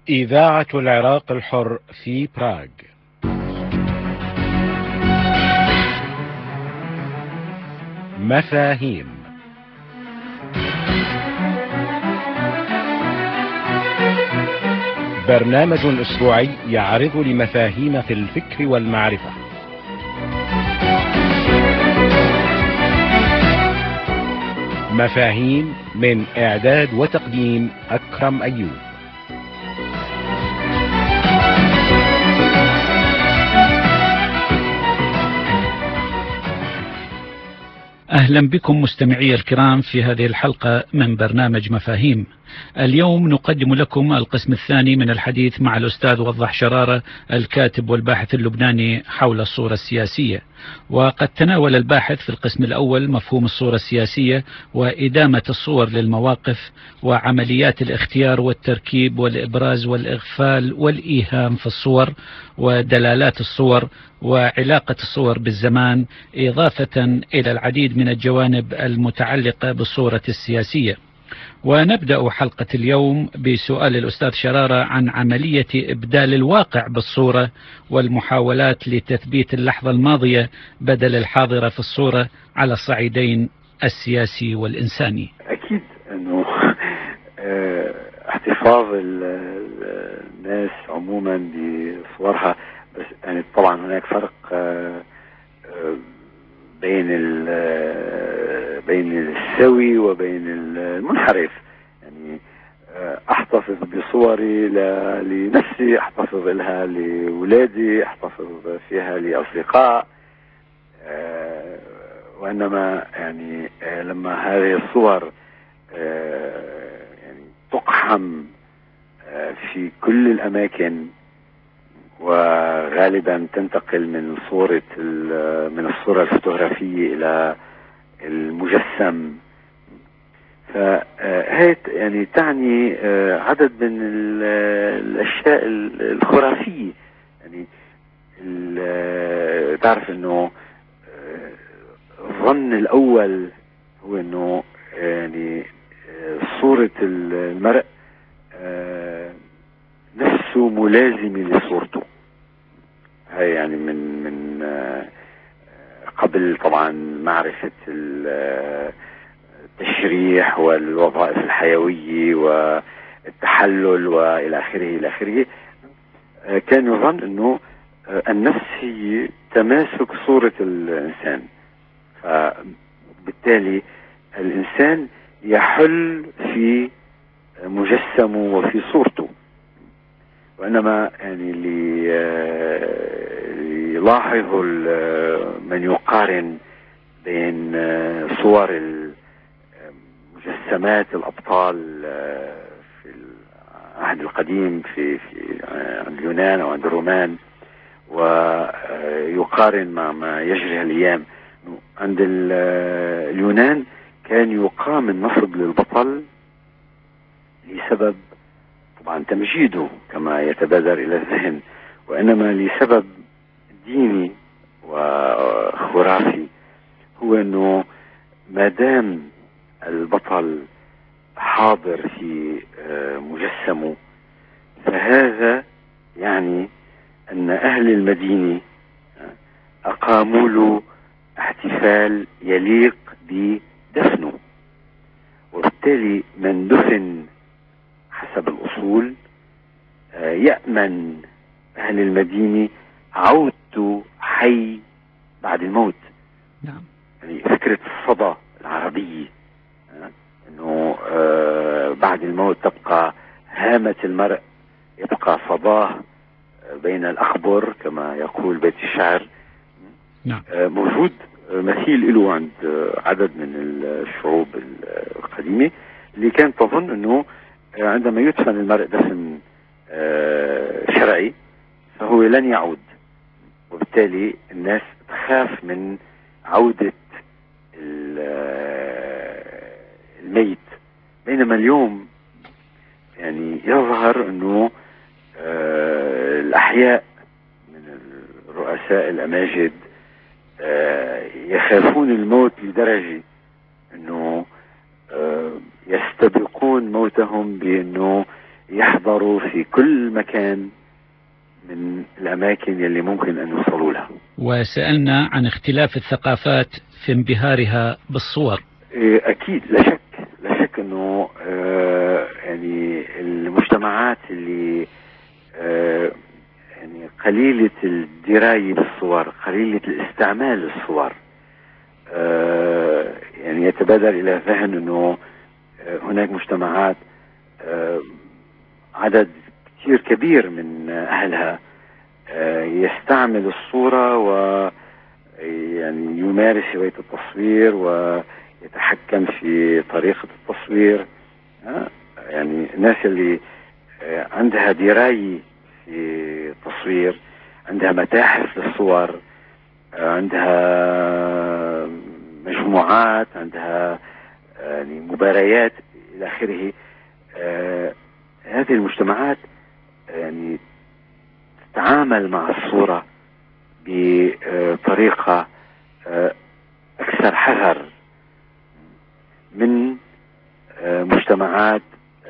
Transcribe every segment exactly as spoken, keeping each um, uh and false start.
إذاعة العراق الحر في براغ. مفاهيم. برنامج أسبوعي يعرض لمفاهيم في الفكر والمعرفة. مفاهيم من إعداد وتقديم أكرم أيوب. أهلا بكم مستمعي الكرام في هذه الحلقة من برنامج مفاهيم. اليوم نقدم لكم القسم الثاني من الحديث مع الأستاذ وضح شرارة، الكاتب والباحث اللبناني حول الصورة السياسية. وقد تناول الباحث في القسم الأول مفهوم الصورة السياسية وإدامة الصور للمواقف وعمليات الاختيار والتركيب والإبراز والإغفال والإيهام في الصور ودلالات الصور وعلاقة الصور بالزمان، إضافة إلى العديد من الجوانب المتعلقة بالصورة السياسية. ونبدأ حلقة اليوم بسؤال الأستاذ شرارة عن عملية إبدال الواقع بالصورة والمحاولات لتثبيت اللحظة الماضية بدل الحاضرة في الصورة على الصعيدين السياسي والإنساني. أكيد أنه احتفاظ الناس عموما بصورها، بس يعني طبعا هناك فرق بين بين السوي وبين المنحرف. يعني احتفظ بصوري لنفسي، احتفظ لها لولادي، احتفظ فيها لاصدقاء، وانما يعني لما هذه الصور يعني تقحم في كل الاماكن وغالبا تنتقل من صورة من الصورة الفوتوغرافية إلى المجسم، فهي يعني تعني عدد من الأشياء الخرافية. يعني تعرف إنه الظن الأول هو إنه يعني صورة المرء نفسه ملازمة لصورته. هاي يعني من من قبل طبعا معرفة التشريح والوظائف الحيوية والتحلل والى اخره الى اخره، كان يظن انه النفس هي تماسك صورة الانسان، فبالتالي الانسان يحل في مجسمه وفي صورته. وإنما يعني اللي يلاحظه من يقارن بين صور المجسمات الأبطال في العهد القديم في في عند اليونان أو عند الرومان، ويقارن مع ما يجري الأيام. عند اليونان كان يقام النصب للبطل لسبب طبعا تمجيده كما يتبادر إلى الذهن، وإنما لسبب ديني وخرافي، هو أنه ما دام البطل حاضر في مجسمه فهذا يعني أن أهل المدينة أقاموا له احتفال يليق بدفنه، وبالتالي من دفن حسب الأصول يأمن أهل المدينة عودته حي بعد الموت. نعم. يعني فكرة الصدى العربية، أنه بعد الموت تبقى هامة المرء، يبقى صداه بين الأخبر كما يقول بيت الشعر. نعم. موجود مثيل له عند عدد من الشعوب القديمة اللي كانت تظن أنه عندما يدفن المرء دفن شرعي فهو لن يعود، وبالتالي الناس تخاف من عودة الميت. بينما اليوم يعني يظهر انه الأحياء من الرؤساء الأماجد يخافون الموت لدرجة انه يستبقون موتهم بانه يحضروا في كل مكان من الأماكن يلي ممكن أن يوصلوا لها. وسألنا عن اختلاف الثقافات في انبهارها بالصور. أكيد لا شك لا شك أنه آه يعني المجتمعات اللي آه يعني قليلة الدراية بالصور، قليلة الاستعمال للصور، آه يعني يتبادر إلى الذهن أنه آه هناك مجتمعات آه عدد كثير كبير من أهلها آه يستعمل الصورة و يعني يمارس هواية التصوير ويتحكم في طريقة التصوير. آه يعني الناس اللي آه عندها دراية في التصوير، عندها متاحف للصور، آه عندها مجموعات، عندها يعني مباريات إلى آخره. آه هذه المجتمعات يعني تتعامل مع الصورة بطريقة أكثر حذر من مجتمعات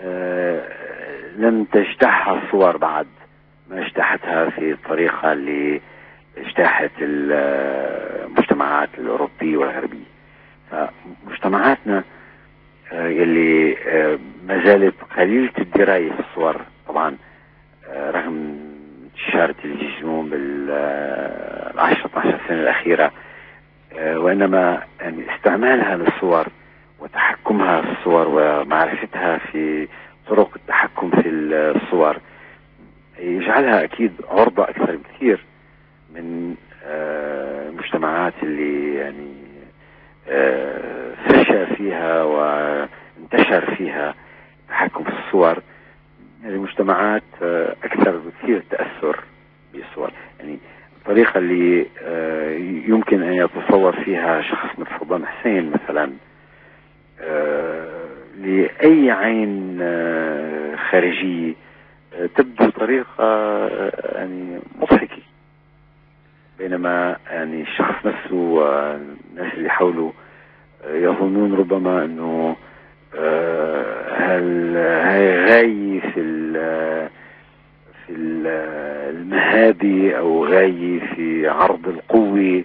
لم تجتاحها الصور بعد ما اجتاحتها في الطريقة اللي اجتاحت المجتمعات الأوروبية والغربية. فمجتمعاتنا يلي ما زالت قليلة الدراية في الصور، طبعا رغم انتشار التلفزيون بالعشرة اثنتا عشرة سنة الأخيرة، وإنما يعني استعمالها للصور وتحكمها في الصور ومعرفتها في طرق التحكم في الصور يجعلها أكيد عرضة أكثر بكثير من المجتمعات اللي يعني فشى فيها وانتشر فيها التحكم في الصور. هذه المجتمعات أكثر بكثير تأثر بالصور. يعني الطريقة اللي يمكن أن يتصور فيها شخص مثل صدام حسين مثلا لأي عين خارجية تبدو طريقة يعني مضحكة، بينما يعني الشخص نفسه والناس اللي حوله يظنون ربما أنه هل هاي غاية في في المهابة أو غاية في عرض القوة،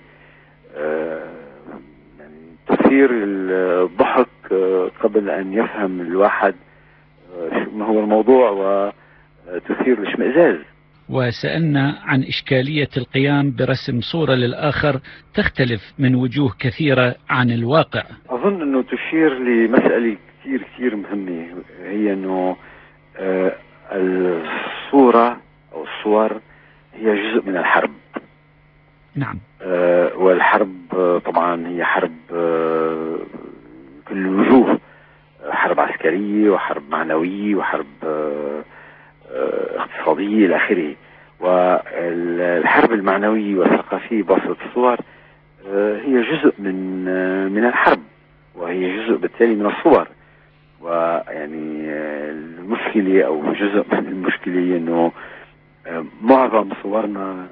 يعني تثير الضحك قبل أن يفهم الواحد ما هو الموضوع وتثير الاشمئزاز. وسألنا عن إشكالية القيام برسم صورة للآخر تختلف من وجوه كثيرة عن الواقع. أظن أنه تشير لمسألة كثير كثير مهمة، هي أنه آه الصورة أو الصور هي جزء من الحرب. نعم. آه والحرب آه طبعا هي حرب آه كل الوجوه، حرب عسكرية وحرب معنوية وحرب آه آه اقتصادية إلى آخره. والحرب المعنوية والثقافية بواسطة الصور آه هي جزء من آه من الحرب، وهي جزء بالتالي من الصور. ويعني المشكلة أو جزء من المشكلة أنه معظم صورنا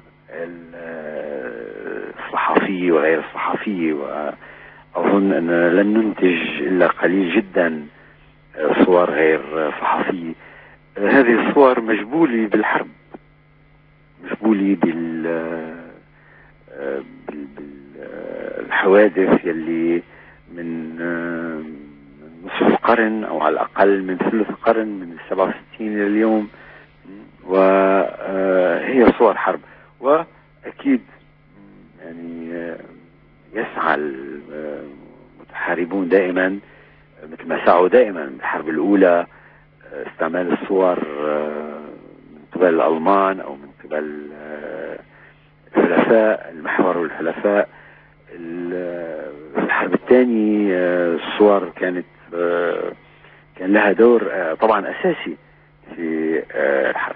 الصحفية وغير الصحفية، وأظن أن لن ننتج إلا قليل جدا صور غير صحفية، هذه الصور مجبولة بالحرب، مجبولة بال بالحوادث يلي من نصف القرن أو على الأقل من ثلث القرن من السبعة وستين إلى اليوم، وهي صور حرب. وأكيد يعني يسعى المتحاربون دائما مثل ما سعوا دائما بالحرب الأولى استعمال الصور من قبل الألمان أو من قبل الحلفاء المحور والحلفاء. الحرب الثانية الصور كانت كان لها دور طبعا أساسي في الحرب.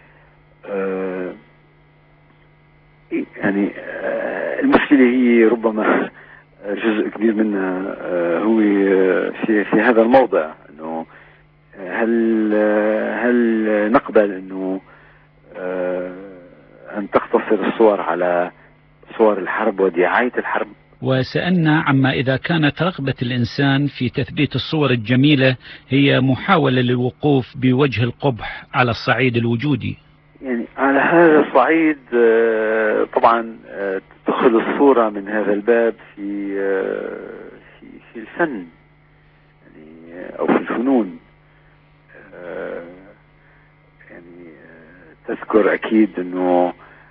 يعني المشكلة هي ربما جزء كبير منها هو في في هذا الموضع، انه هل هل نقبل انه ان تقتصر الصور على صور الحرب ودعاية الحرب وسألنا عما إذا كانت رغبة الإنسان في تثبيت الصور الجميلة هي محاولة للوقوف بوجه القبح على الصعيد الوجودي. يعني على هذا الصعيد طبعا تدخل الصورة من هذا الباب في في في الفن يعني أو في الفنون. يعني تذكر أكيد أنه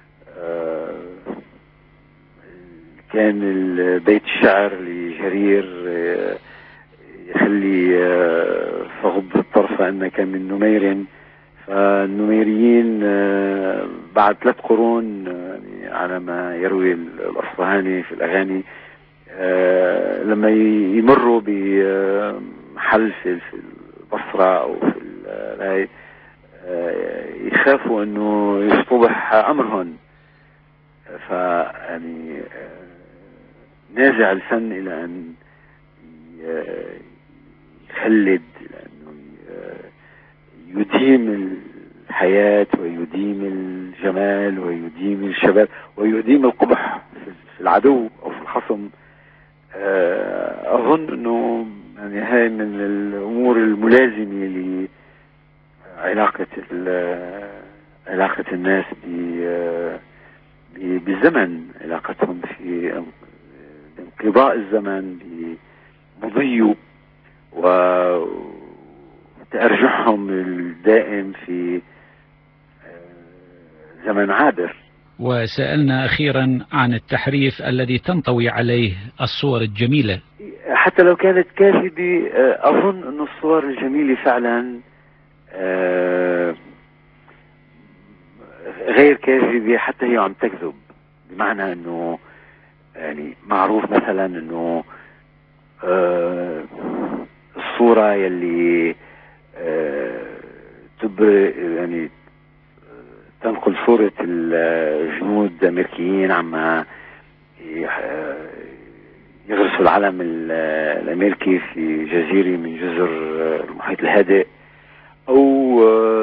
كان البيت الشعر لجرير يخلي فغض الطرف أنك من نمير، فالنميريين بعد ثلاث قرون يعني على ما يروي الأصفهاني في الأغاني لما يمروا بحل في البصرة أو في الهاي يخافوا أنه يصطبح أمرهم، فيعني نازع الفن إلى أن يخلد، إلى أنه يديم الحياة ويديم الجمال ويديم الشباب ويديم القبح في العدو أو في الخصم. أظن أنه يعني هاي من الأمور الملازمة لعلاقة علاقة الناس بالزمن، علاقتهم في انقضاء الزمن بمضيه وتأرجحهم الدائم في زمن عابر. وسألنا أخيرا عن التحريف الذي تنطوي عليه الصور الجميلة. حتى لو كانت كاذبة أظن أن الصور الجميلة فعلا غير كاذبة، حتى هي عم تكذب، بمعنى أنه يعني معروف مثلا أنه الصورة يلي تبرئ يعني تنقل صورة الجنود الأمريكيين عما يغرسوا العلم الأمريكي في جزيرة من جزر المحيط الهادئ، أو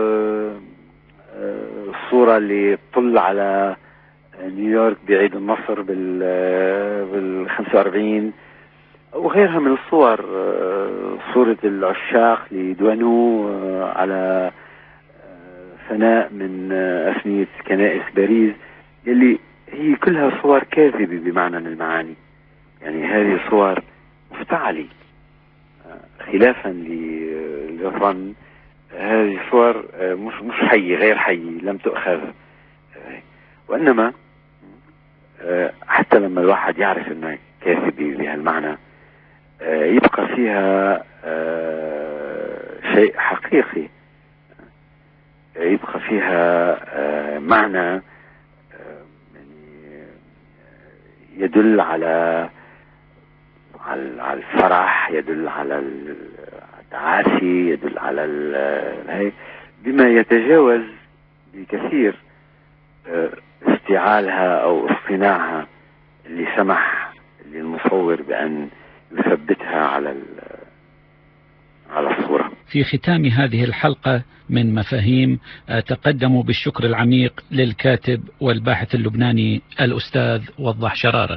الصورة اللي تطل على نيويورك بعيد النصر بال خمسة وأربعين وغيرها من الصور، صورة العشاق لدوانو على فناء من أفنية كنائس باريس، يلي هي كلها صور كاذبة بمعنى من المعاني. يعني هذه صور مفتعلة خلافا للظن، هذه صور مش مش حية، غير حية، لم تؤخذ، وإنما حتى لما الواحد يعرف أنها كاذبة بهالمعنى يبقى فيها شيء حقيقي، يبقى فيها معنى يدل على على الفرح، يدل على التعاسي، يدل على هي، بما يتجاوز بكثير استيعالها أو اصطناعها اللي سمح للمصور بأن يثبتها على على الصورة. في ختام هذه الحلقة من مفاهيم أتقدم بالشكر العميق للكاتب والباحث اللبناني الأستاذ وضح شرارة.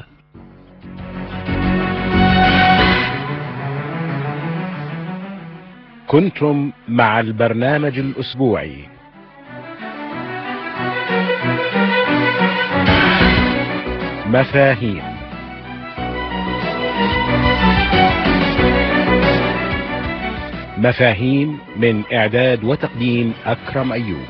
كنتم مع البرنامج الأسبوعي مفاهيم، مفاهيم من إعداد وتقديم أكرم أيوب.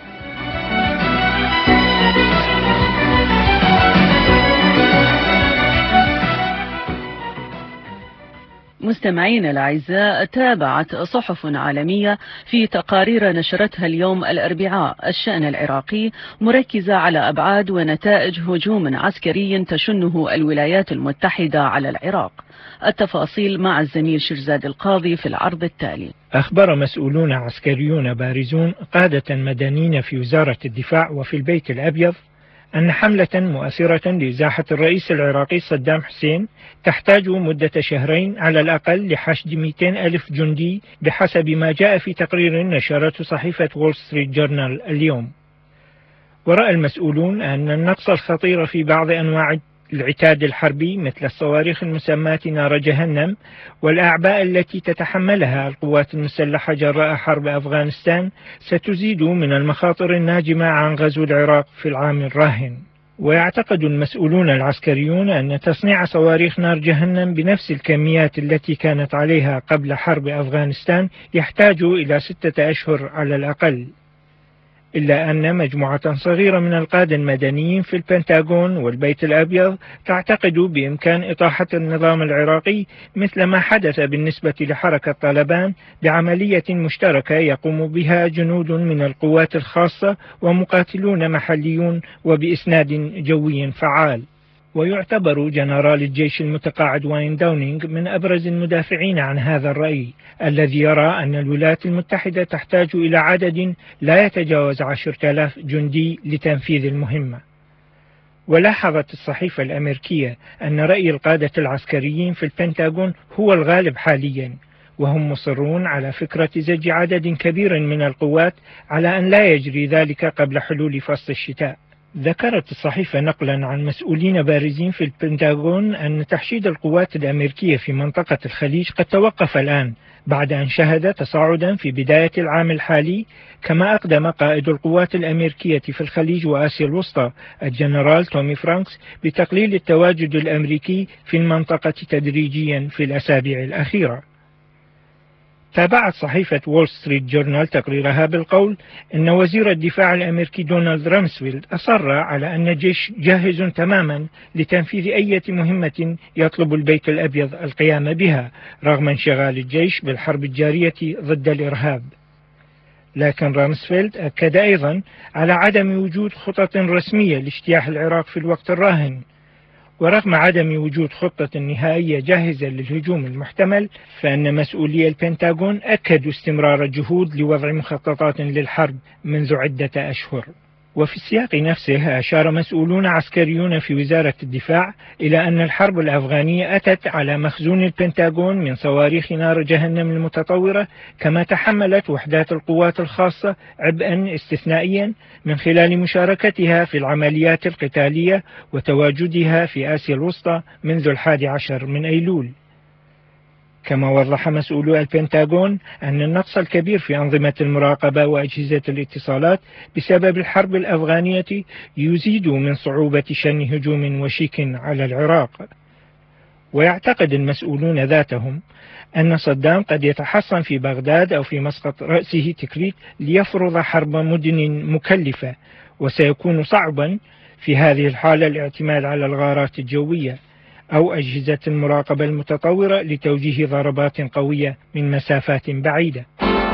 مستمعينا الأعزاء، تابعت صحف عالمية في تقارير نشرتها اليوم الأربعاء الشأن العراقي، مركزة على أبعاد ونتائج هجوم عسكري تشنه الولايات المتحدة على العراق. التفاصيل مع الزميل شرزاد القاضي في العرض التالي. أخبر مسؤولون عسكريون بارزون قادة مدنيين في وزارة الدفاع وفي البيت الأبيض أن حملة مؤثرة لإزاحة الرئيس العراقي صدام حسين تحتاج مدة شهرين على الأقل لحشد مئتين ألف جندي بحسب ما جاء في تقرير نشرته صحيفة وول ستريت جورنال اليوم. ورأى المسؤولون أن النقص الخطير في بعض أنواع العتاد الحربي مثل الصواريخ المسماة نار جهنم والأعباء التي تتحملها القوات المسلحة جراء حرب أفغانستان ستزيد من المخاطر الناجمة عن غزو العراق في العام الراهن. ويعتقد المسؤولون العسكريون أن تصنيع صواريخ نار جهنم بنفس الكميات التي كانت عليها قبل حرب أفغانستان يحتاج إلى ستة أشهر على الأقل، إلا أن مجموعة صغيرة من القادة المدنيين في البنتاغون والبيت الأبيض تعتقد بإمكان إطاحة النظام العراقي مثل ما حدث بالنسبة لحركة طالبان بعملية مشتركة يقوم بها جنود من القوات الخاصة ومقاتلون محليون وبإسناد جوي فعال. ويعتبر جنرال الجيش المتقاعد واين داونينغ من أبرز المدافعين عن هذا الرأي، الذي يرى أن الولايات المتحدة تحتاج إلى عدد لا يتجاوز عشرة آلاف جندي لتنفيذ المهمة. ولاحظت الصحيفة الأمريكية أن رأي القادة العسكريين في البنتاغون هو الغالب حاليا، وهم مصرون على فكرة زج عدد كبير من القوات على أن لا يجري ذلك قبل حلول فصل الشتاء. ذكرت الصحيفة نقلا عن مسؤولين بارزين في البنتاغون أن تحشيد القوات الأمريكية في منطقة الخليج قد توقف الآن بعد أن شهد تصاعدا في بداية العام الحالي، كما أقدم قائد القوات الأمريكية في الخليج وآسيا الوسطى الجنرال تومي فرانكس بتقليل التواجد الأمريكي في المنطقة تدريجيا في الأسابيع الأخيرة. تابعت صحيفة وول ستريت جورنال تقريرها بالقول إن وزير الدفاع الأمريكي دونالد رامسفيلد أصر على أن الجيش جاهز تماما لتنفيذ أي مهمة يطلب البيت الأبيض القيام بها رغم انشغال الجيش بالحرب الجارية ضد الإرهاب. لكن رامسفيلد أكد أيضا على عدم وجود خطط رسمية لاجتياح العراق في الوقت الراهن، ورغم عدم وجود خطة نهائية جاهزة للهجوم المحتمل، فإن مسؤولي البنتاغون أكدوا استمرار الجهود لوضع مخططات للحرب منذ عدة أشهر. وفي السياق نفسه أشار مسؤولون عسكريون في وزارة الدفاع إلى أن الحرب الأفغانية أتت على مخزون البنتاغون من صواريخ نار جهنم المتطورة، كما تحملت وحدات القوات الخاصة عبئا استثنائيا من خلال مشاركتها في العمليات القتالية وتواجدها في آسيا الوسطى منذ الحادي عشر من أيلول. كما وضح مسؤولو البنتاغون أن النقص الكبير في أنظمة المراقبة وأجهزة الاتصالات بسبب الحرب الأفغانية يزيد من صعوبة شن هجوم وشيك على العراق. ويعتقد المسؤولون ذاتهم أن صدام قد يتحصن في بغداد أو في مسقط رأسه تكريت ليفرض حرب مدن مكلفة، وسيكون صعبا في هذه الحالة الاعتماد على الغارات الجوية أو أجهزة المراقبة المتطورة لتوجيه ضربات قوية من مسافات بعيدة.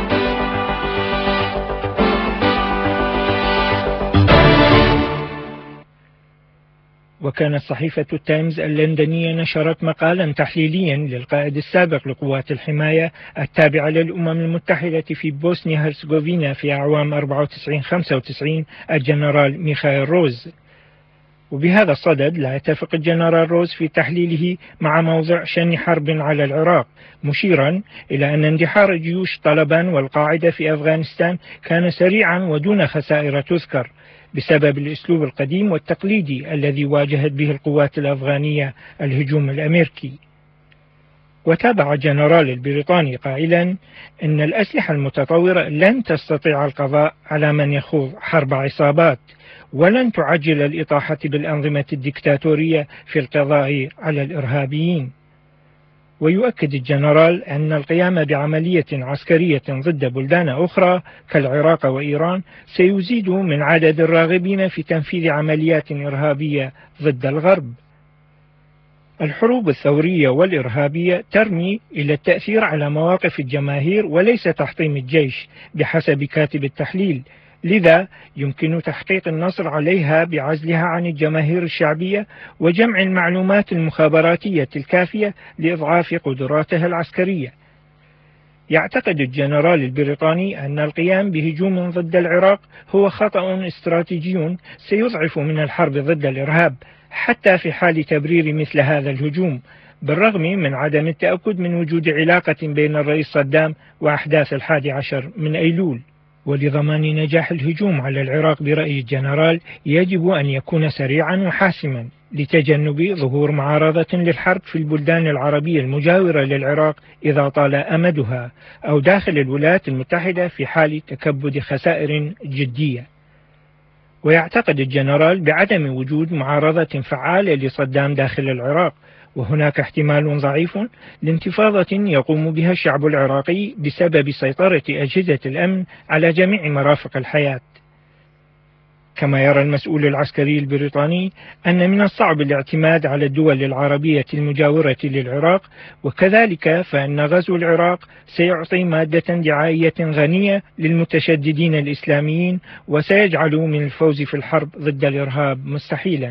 وكانت صحيفة التايمز اللندنية نشرت مقالا تحليليا للقائد السابق لقوات الحماية التابعة للأمم المتحدة في بوسنيا هرسغوفينا في أعوام أربعة وتسعين خمسة وتسعين الجنرال ميخائيل روز. وبهذا الصدد لا يتفق الجنرال روز في تحليله مع موضع شن حرب على العراق، مشيرا إلى أن اندحار جيوش طالبان والقاعدة في أفغانستان كان سريعا ودون خسائر تذكر بسبب الأسلوب القديم والتقليدي الذي واجهت به القوات الأفغانية الهجوم الأمريكي. وتابع الجنرال البريطاني قائلا إن الأسلحة المتطورة لن تستطيع القضاء على من يخوض حرب عصابات، ولن تعجل الإطاحة بالأنظمة الدكتاتورية في القضاء على الإرهابيين. ويؤكد الجنرال أن القيام بعملية عسكرية ضد بلدان أخرى كالعراق وإيران سيزيد من عدد الراغبين في تنفيذ عمليات إرهابية ضد الغرب. الحروب الثورية والإرهابية ترمي إلى التأثير على مواقف الجماهير وليس تحطيم الجيش بحسب كاتب التحليل، لذا يمكن تحقيق النصر عليها بعزلها عن الجماهير الشعبية وجمع المعلومات المخابراتية الكافية لإضعاف قدراتها العسكرية. يعتقد الجنرال البريطاني أن القيام بهجوم ضد العراق هو خطأ استراتيجي سيضعف من الحرب ضد الإرهاب حتى في حال تبرير مثل هذا الهجوم، بالرغم من عدم التأكد من وجود علاقة بين الرئيس صدام وأحداث الحادي عشر من أيلول. ولضمان نجاح الهجوم على العراق برأي الجنرال يجب أن يكون سريعا وحاسما، لتجنب ظهور معارضة للحرب في البلدان العربية المجاورة للعراق إذا طال أمدها، أو داخل الولايات المتحدة في حال تكبد خسائر جدية. ويعتقد الجنرال بعدم وجود معارضة فعالة لصدام داخل العراق، وهناك احتمال ضعيف لانتفاضة يقوم بها الشعب العراقي بسبب سيطرة أجهزة الأمن على جميع مرافق الحياة. كما يرى المسؤول العسكري البريطاني أن من الصعب الاعتماد على الدول العربية المجاورة للعراق، وكذلك فإن غزو العراق سيعطي مادة دعائية غنية للمتشددين الإسلاميين، وسيجعل من الفوز في الحرب ضد الإرهاب مستحيلا.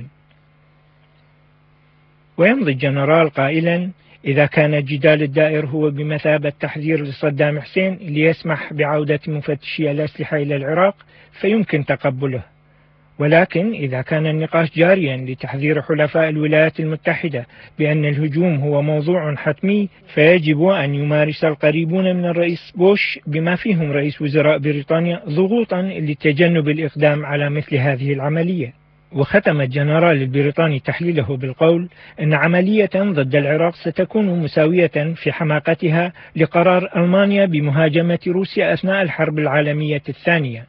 ويمضي الجنرال قائلا: إذا كان الجدال الدائر هو بمثابة تحذير لصدام حسين ليسمح بعودة مفتشي الأسلحة إلى العراق فيمكن تقبله، ولكن إذا كان النقاش جاريا لتحذير حلفاء الولايات المتحدة بأن الهجوم هو موضوع حتمي، فيجب أن يمارس القريبون من الرئيس بوش بما فيهم رئيس وزراء بريطانيا ضغوطا لتجنب الإقدام على مثل هذه العملية. وختم الجنرال البريطاني تحليله بالقول أن عملية ضد العراق ستكون مساوية في حماقتها لقرار ألمانيا بمهاجمة روسيا أثناء الحرب العالمية الثانية.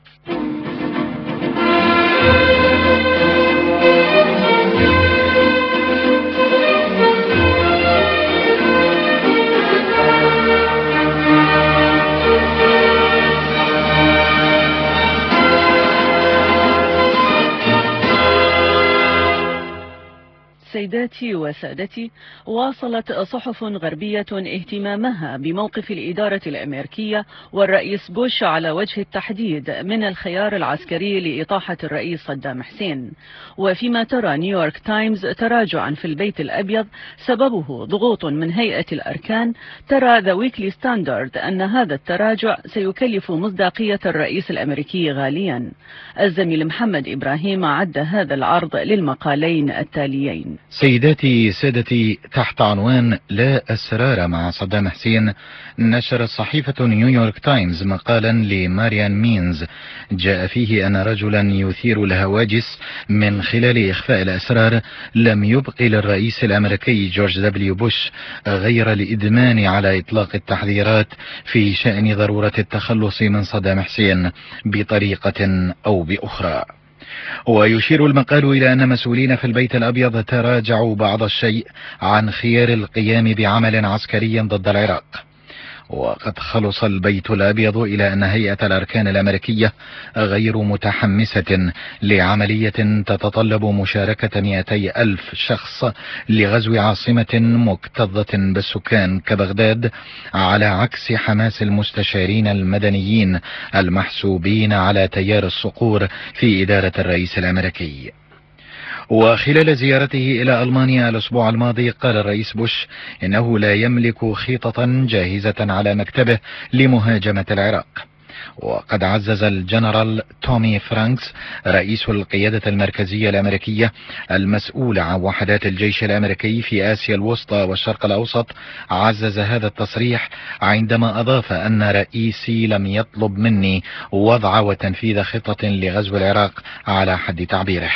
سيداتي وسادتي، واصلت صحف غربية اهتمامها بموقف الإدارة الأمريكية والرئيس بوش على وجه التحديد من الخيار العسكري لإطاحة الرئيس صدام حسين. وفيما ترى نيويورك تايمز تراجعا في البيت الأبيض سببه ضغوط من هيئة الأركان، ترى ذا ويكلي ستاندرد أن هذا التراجع سيكلف مصداقية الرئيس الأمريكي غاليا. الزميل محمد إبراهيم عد هذا العرض للمقالين التاليين. سيداتي سادتي، تحت عنوان لا أسرار مع صدام حسين، نشرت صحيفة نيويورك تايمز مقالا لماريان مينز جاء فيه أن رجلا يثير الهواجس من خلال إخفاء الأسرار لم يبق للرئيس الأمريكي جورج دبليو بوش غير الإدمان على إطلاق التحذيرات في شأن ضرورة التخلص من صدام حسين بطريقة أو بأخرى. ويشير المقال إلى أن مسؤولين في البيت الأبيض تراجعوا بعض الشيء عن خيار القيام بعمل عسكري ضد العراق، وقد خلص البيت الأبيض إلى أن هيئة الأركان الأمريكية غير متحمسة لعملية تتطلب مشاركة مئتي ألف شخص لغزو عاصمة مكتظة بالسكان كبغداد، على عكس حماس المستشارين المدنيين المحسوبين على تيار الصقور في إدارة الرئيس الأمريكي. وخلال زيارته إلى ألمانيا الأسبوع الماضي قال الرئيس بوش إنه لا يملك خطة جاهزة على مكتبه لمهاجمة العراق. وقد عزز الجنرال تومي فرانكس رئيس القيادة المركزية الأمريكية المسؤول عن وحدات الجيش الأمريكي في آسيا الوسطى والشرق الأوسط، عزز هذا التصريح عندما أضاف أن رئيسي لم يطلب مني وضع وتنفيذ خطة لغزو العراق على حد تعبيره.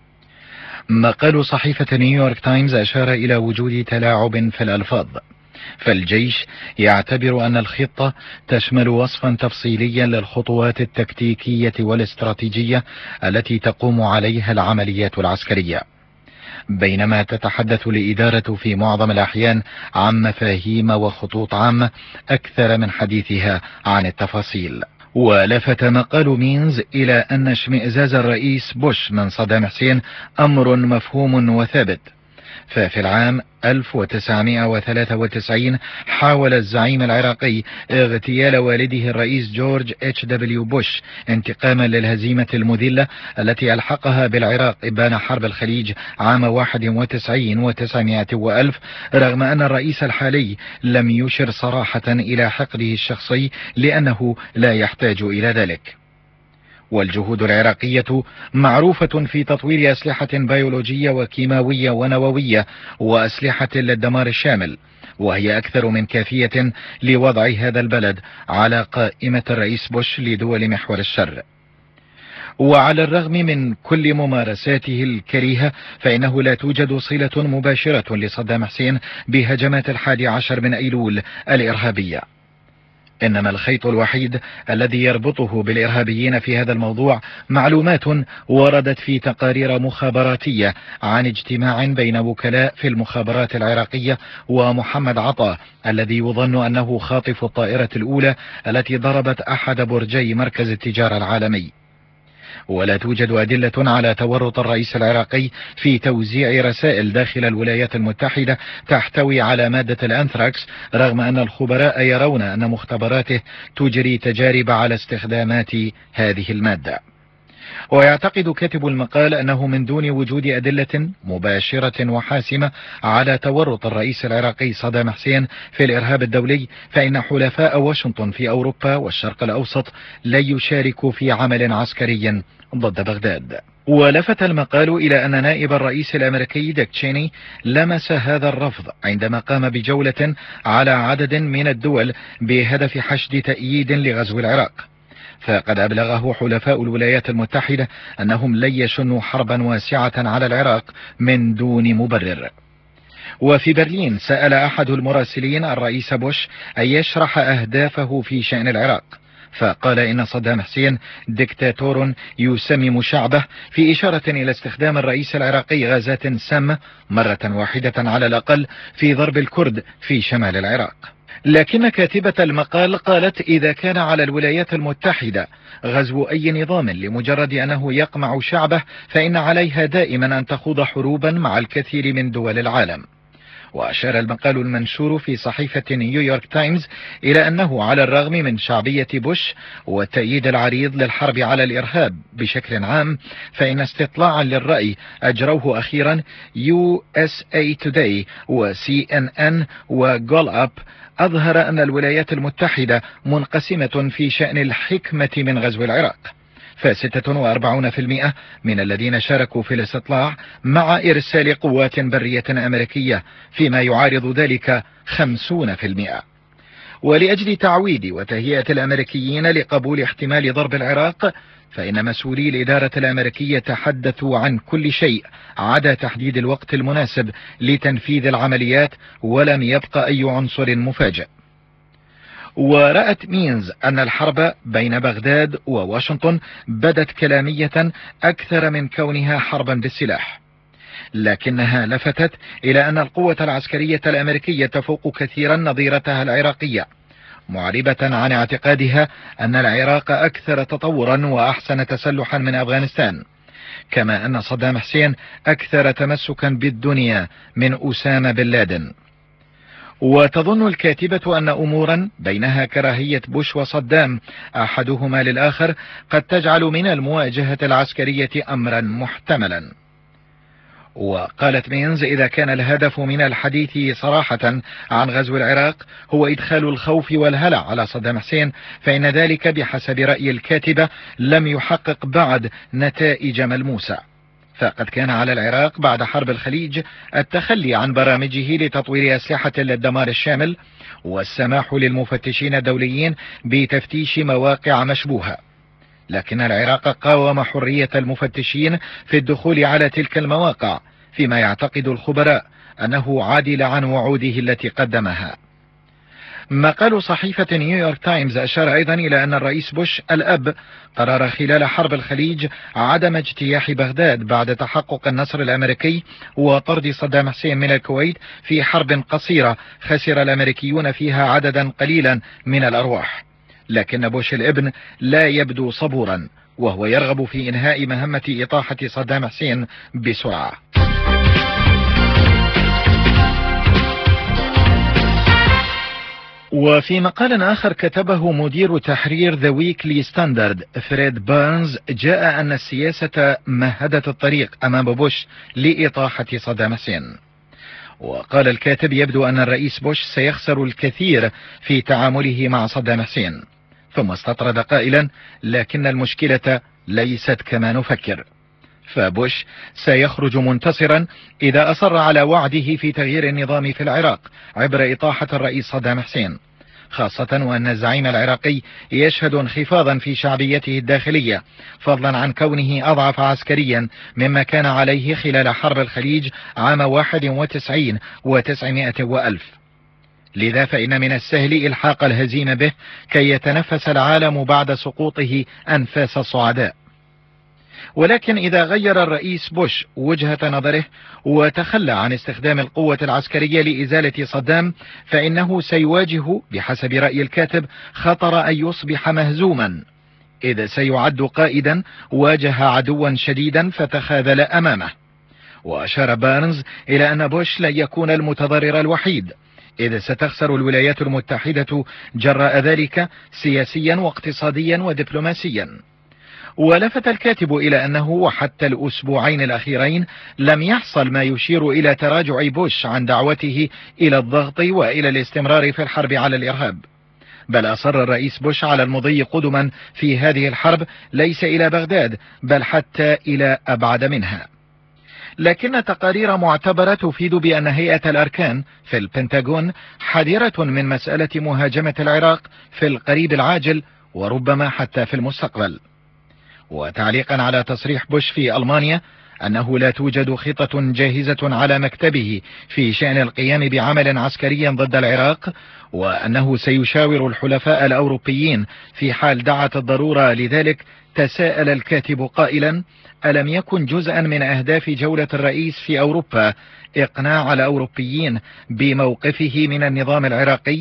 مقال صحيفة نيويورك تايمز أشار إلى وجود تلاعب في الألفاظ، فالجيش يعتبر أن الخطة تشمل وصفا تفصيليا للخطوات التكتيكية والاستراتيجية التي تقوم عليها العمليات العسكرية، بينما تتحدث الإدارة في معظم الأحيان عن مفاهيم وخطوط عامة أكثر من حديثها عن التفاصيل. ولفت مقال مينز إلى أن اشمئزاز الرئيس بوش من صدام حسين أمر مفهوم وثابت، ففي العام ألف وتسعمائة وثلاثة وتسعين حاول الزعيم العراقي اغتيال والده الرئيس جورج اتش دبليو بوش انتقاما للهزيمة المذلة التي ألحقها بالعراق إبان حرب الخليج عام واحد وتسعين وتسعمائة وألف، رغم أن الرئيس الحالي لم يشر صراحة إلى حقده الشخصي لأنه لا يحتاج إلى ذلك. والجهود العراقية معروفة في تطوير أسلحة بيولوجية وكيماوية ونووية وأسلحة للدمار الشامل، وهي أكثر من كافية لوضع هذا البلد على قائمة الرئيس بوش لدول محور الشر. وعلى الرغم من كل ممارساته الكريهة فإنه لا توجد صلة مباشرة لصدام حسين بهجمات الحادي عشر من أيلول الإرهابية، إنما الخيط الوحيد الذي يربطه بالإرهابيين في هذا الموضوع معلومات وردت في تقارير مخابراتية عن اجتماع بين وكلاء في المخابرات العراقية ومحمد عطا الذي يظن أنه خاطف الطائرة الأولى التي ضربت أحد برجي مركز التجارة العالمي. ولا توجد أدلة على تورط الرئيس العراقي في توزيع رسائل داخل الولايات المتحدة تحتوي على مادة الأنثراكس، رغم أن الخبراء يرون أن مختبراته تجري تجارب على استخدامات هذه المادة. ويعتقد كاتب المقال أنه من دون وجود أدلة مباشرة وحاسمة على تورط الرئيس العراقي صدام حسين في الإرهاب الدولي، فإن حلفاء واشنطن في أوروبا والشرق الأوسط لن يشاركوا في عمل عسكري ضد بغداد. ولفت المقال إلى أن نائب الرئيس الأمريكي ديك تشيني لمس هذا الرفض عندما قام بجولة على عدد من الدول بهدف حشد تأييد لغزو العراق، فقد أبلغه حلفاء الولايات المتحدة أنهم لن يشنوا حربا واسعة على العراق من دون مبرر. وفي برلين سأل أحد المراسلين الرئيس بوش أن يشرح أهدافه في شأن العراق، فقال إن صدام حسين ديكتاتور يسمم شعبه، في إشارة إلى استخدام الرئيس العراقي غازات سامة مرة واحدة على الأقل في ضرب الكرد في شمال العراق. لكن كاتبة المقال قالت إذا كان على الولايات المتحدة غزو أي نظام لمجرد أنه يقمع شعبه فإن عليها دائما أن تخوض حروبا مع الكثير من دول العالم. وأشار المقال المنشور في صحيفة نيويورك تايمز إلى أنه على الرغم من شعبية بوش والتأييد العريض للحرب على الإرهاب بشكل عام، فإن استطلاعا للرأي أجروه أخيرا يو إس إيه Today و سي إن إن وجول أب أظهر أن الولايات المتحدة منقسمة في شأن الحكمة من غزو العراق، فستة وأربعون بالمئة من الذين شاركوا في الاستطلاع مع إرسال قوات برية أمريكية، فيما يعارض ذلك خمسون بالمئة. ولأجل تعويد وتهيئة الأمريكيين لقبول احتمال ضرب العراق، فإن مسؤولي الإدارة الأمريكية تحدثوا عن كل شيء عدا تحديد الوقت المناسب لتنفيذ العمليات، ولم يبقى أي عنصر مفاجئ. ورأت مينز أن الحرب بين بغداد وواشنطن بدت كلامية أكثر من كونها حربا بالسلاح، لكنها لفتت إلى أن القوة العسكرية الأمريكية تفوق كثيرا نظيرتها العراقية، معربة عن اعتقادها أن العراق أكثر تطورا وأحسن تسلحا من أفغانستان، كما أن صدام حسين أكثر تمسكا بالدنيا من أسامة بن لادن. وتظن الكاتبة أن أمورا بينها كراهية بوش وصدام أحدهما للآخر قد تجعل من المواجهة العسكرية أمرا محتملا. وقالت مينز إذا كان الهدف من الحديث صراحة عن غزو العراق هو إدخال الخوف والهلع على صدام حسين، فإن ذلك بحسب رأي الكاتبة لم يحقق بعد نتائج ملموسة، فقد كان على العراق بعد حرب الخليج التخلي عن برامجه لتطوير أسلحة للدمار الشامل والسماح للمفتشين الدوليين بتفتيش مواقع مشبوهة، لكن العراق قاوم حرية المفتشين في الدخول على تلك المواقع، فيما يعتقد الخبراء أنه عادل عن وعوده التي قدمها. مقال صحيفة نيويورك تايمز أشار أيضا إلى أن الرئيس بوش الأب قرر خلال حرب الخليج عدم اجتياح بغداد بعد تحقق النصر الأمريكي وطرد صدام حسين من الكويت في حرب قصيرة خسر الأمريكيون فيها عددا قليلا من الأرواح، لكن بوش الابن لا يبدو صبورا، وهو يرغب في إنهاء مهمة إطاحة صدام حسين بسرعة. وفي مقال آخر كتبه مدير تحرير ذا ويكلي ستاندرد فريد بارنز جاء أن السياسة مهدت الطريق أمام بوش لإطاحة صدام حسين. وقال الكاتب يبدو أن الرئيس بوش سيخسر الكثير في تعامله مع صدام حسين، ثم استطرد قائلا لكن المشكلة ليست كما نفكر، فبوش سيخرج منتصرا إذا أصر على وعده في تغيير النظام في العراق عبر إطاحة الرئيس صدام حسين، خاصة وأن الزعيم العراقي يشهد انخفاضا في شعبيته الداخلية، فضلا عن كونه أضعف عسكريا مما كان عليه خلال حرب الخليج عام واحد وتسعين وتسعمائة وألف. لذا فإن من السهل إلحاق الهزيمة به كي يتنفس العالم بعد سقوطه أنفاس الصعداء. ولكن إذا غير الرئيس بوش وجهة نظره وتخلى عن استخدام القوة العسكرية لإزالة صدام، فإنه سيواجه بحسب رأي الكاتب خطر أن يصبح مهزوما، إذ سيعد قائدا واجه عدوا شديدا فتخاذل أمامه. وأشار بارنز إلى أن بوش لن يكون المتضرر الوحيد، إذ ستخسر الولايات المتحدة جراء ذلك سياسيا واقتصاديا ودبلوماسيا. ولفت الكاتب إلى أنه وحتى الأسبوعين الأخيرين لم يحصل ما يشير إلى تراجع بوش عن دعوته إلى الضغط وإلى الاستمرار في الحرب على الإرهاب، بل أصر الرئيس بوش على المضي قدما في هذه الحرب ليس إلى بغداد بل حتى إلى أبعد منها. لكن تقارير معتبرة تفيد بأن هيئة الأركان في البنتاغون حذرة من مسألة مهاجمة العراق في القريب العاجل وربما حتى في المستقبل. وتعليقا على تصريح بوش في ألمانيا أنه لا توجد خطة جاهزة على مكتبه في شأن القيام بعمل عسكري ضد العراق، وأنه سيشاور الحلفاء الأوروبيين في حال دعت الضرورة لذلك، تساءل الكاتب قائلا: ألم يكن جزءا من أهداف جولة الرئيس في أوروبا إقناع الأوروبيين بموقفه من النظام العراقي؟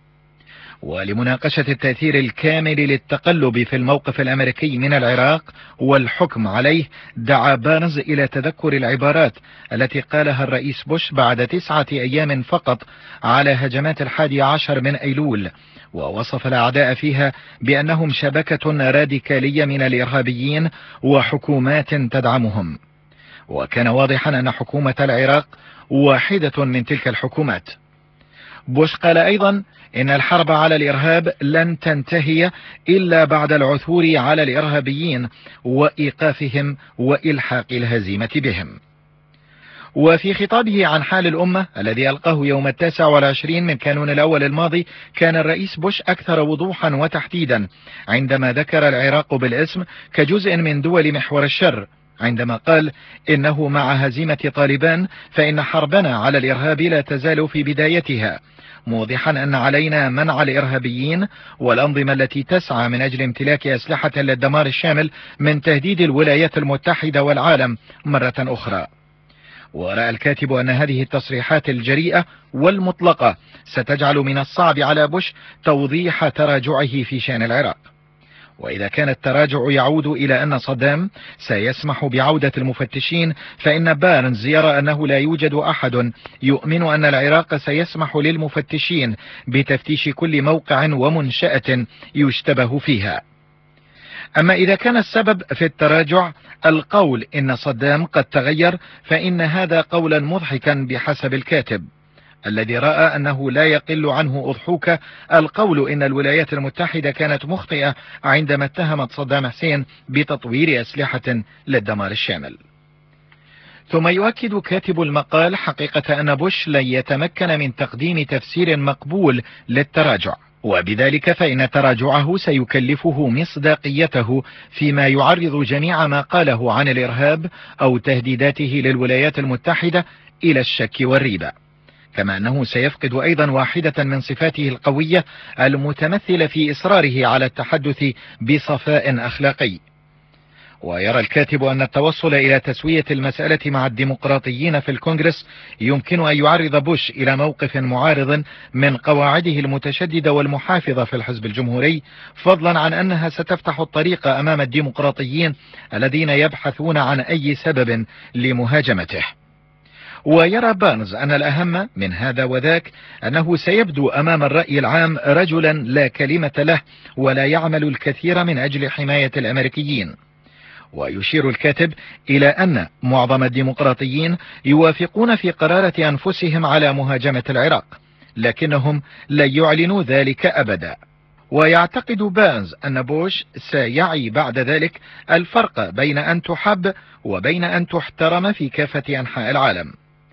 ولمناقشة التأثير الكامل للتقلب في الموقف الأمريكي من العراق والحكم عليه، دعا بارنز إلى تذكر العبارات التي قالها الرئيس بوش بعد تسعة أيام فقط على هجمات الحادي عشر من أيلول، ووصف الأعداء فيها بأنهم شبكة راديكالية من الإرهابيين وحكومات تدعمهم. وكان واضحا أن حكومة العراق واحدة من تلك الحكومات. بوش قال أيضا إن الحرب على الإرهاب لن تنتهي إلا بعد العثور على الإرهابيين وإيقافهم وإلحاق الهزيمة بهم. وفي خطابه عن حال الأمة الذي ألقاه يوم التاسع والعشرين من كانون الأول الماضي، كان الرئيس بوش أكثر وضوحا وتحديدا عندما ذكر العراق بالاسم كجزء من دول محور الشر، عندما قال إنه مع هزيمة طالبان فإن حربنا على الإرهاب لا تزال في بدايتها، موضحا أن علينا منع الإرهابيين والأنظمة التي تسعى من أجل امتلاك أسلحة للدمار الشامل من تهديد الولايات المتحدة والعالم مرة أخرى. ورأى الكاتب أن هذه التصريحات الجريئة والمطلقة ستجعل من الصعب على بوش توضيح تراجعه في شأن العراق. وإذا كان التراجع يعود إلى أن صدام سيسمح بعودة المفتشين، فإن بارنز يرى أنه لا يوجد أحد يؤمن أن العراق سيسمح للمفتشين بتفتيش كل موقع ومنشأة يشتبه فيها. أما إذا كان السبب في التراجع القول إن صدام قد تغير، فإن هذا قولا مضحكا بحسب الكاتب، الذي رأى أنه لا يقل عنه أضحوك القول إن الولايات المتحدة كانت مخطئة عندما اتهمت صدام حسين بتطوير أسلحة للدمار الشامل. ثم يؤكد كاتب المقال حقيقة أن بوش لن يتمكن من تقديم تفسير مقبول للتراجع، وبذلك فإن تراجعه سيكلفه مصداقيته فيما يعرض جميع ما قاله عن الإرهاب أو تهديداته للولايات المتحدة إلى الشك والريبة، كما أنه سيفقد أيضا واحدة من صفاته القوية المتمثلة في إصراره على التحدث بصفاء أخلاقي. ويرى الكاتب أن التوصل إلى تسوية المسألة مع الديمقراطيين في الكونغرس يمكن أن يعرض بوش إلى موقف معارض من قواعده المتشددة والمحافظة في الحزب الجمهوري، فضلا عن أنها ستفتح الطريق أمام الديمقراطيين الذين يبحثون عن أي سبب لمهاجمته. ويرى بارنز أن الأهم من هذا وذاك أنه سيبدو أمام الرأي العام رجلا لا كلمة له ولا يعمل الكثير من أجل حماية الأمريكيين. ويشير الكاتب إلى أن معظم الديمقراطيين يوافقون في قرارة أنفسهم على مهاجمة العراق، لكنهم لا يعلنوا ذلك أبدا. ويعتقد بارنز أن بوش سيعي بعد ذلك الفرق بين أن تحب وبين أن تحترم في كافة أنحاء العالم.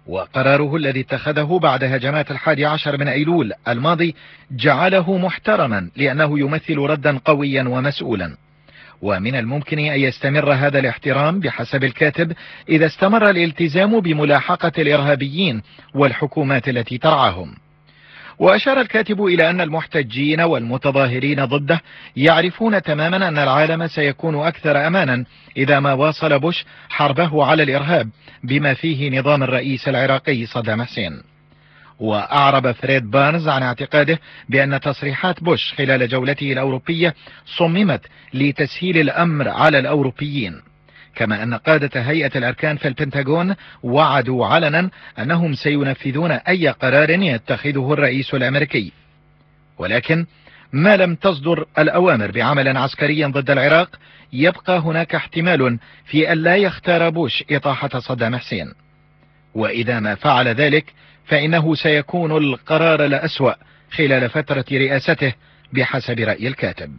وقراره الذي اتخذه بعد هجمات الحادي عشر من أيلول الماضي جعله محترما لأنه يمثل ردا قويا ومسؤولا. ومن الممكن أن يستمر هذا الاحترام بحسب الكاتب إذا استمر الالتزام بملاحقة الإرهابيين والحكومات التي ترعاهم. وأشار الكاتب إلى أن المحتجين والمتظاهرين ضده يعرفون تماما أن العالم سيكون أكثر أمانا إذا ما واصل بوش حربه على الإرهاب بما فيه نظام الرئيس العراقي صدام حسين. وأعرب فريد بارنز عن اعتقاده بأن تصريحات بوش خلال جولته الأوروبية صممت لتسهيل الأمر على الأوروبيين، كما أن قادة هيئة الأركان في البنتاغون وعدوا علنا أنهم سينفذون أي قرار يتخذه الرئيس الأمريكي. ولكن ما لم تصدر الأوامر بعمل عسكري ضد العراق يبقى هناك احتمال في أن لا يختار بوش إطاحة صدام حسين، وإذا ما فعل ذلك فإنه سيكون القرار الأسوأ خلال فترة رئاسته بحسب رأي الكاتب.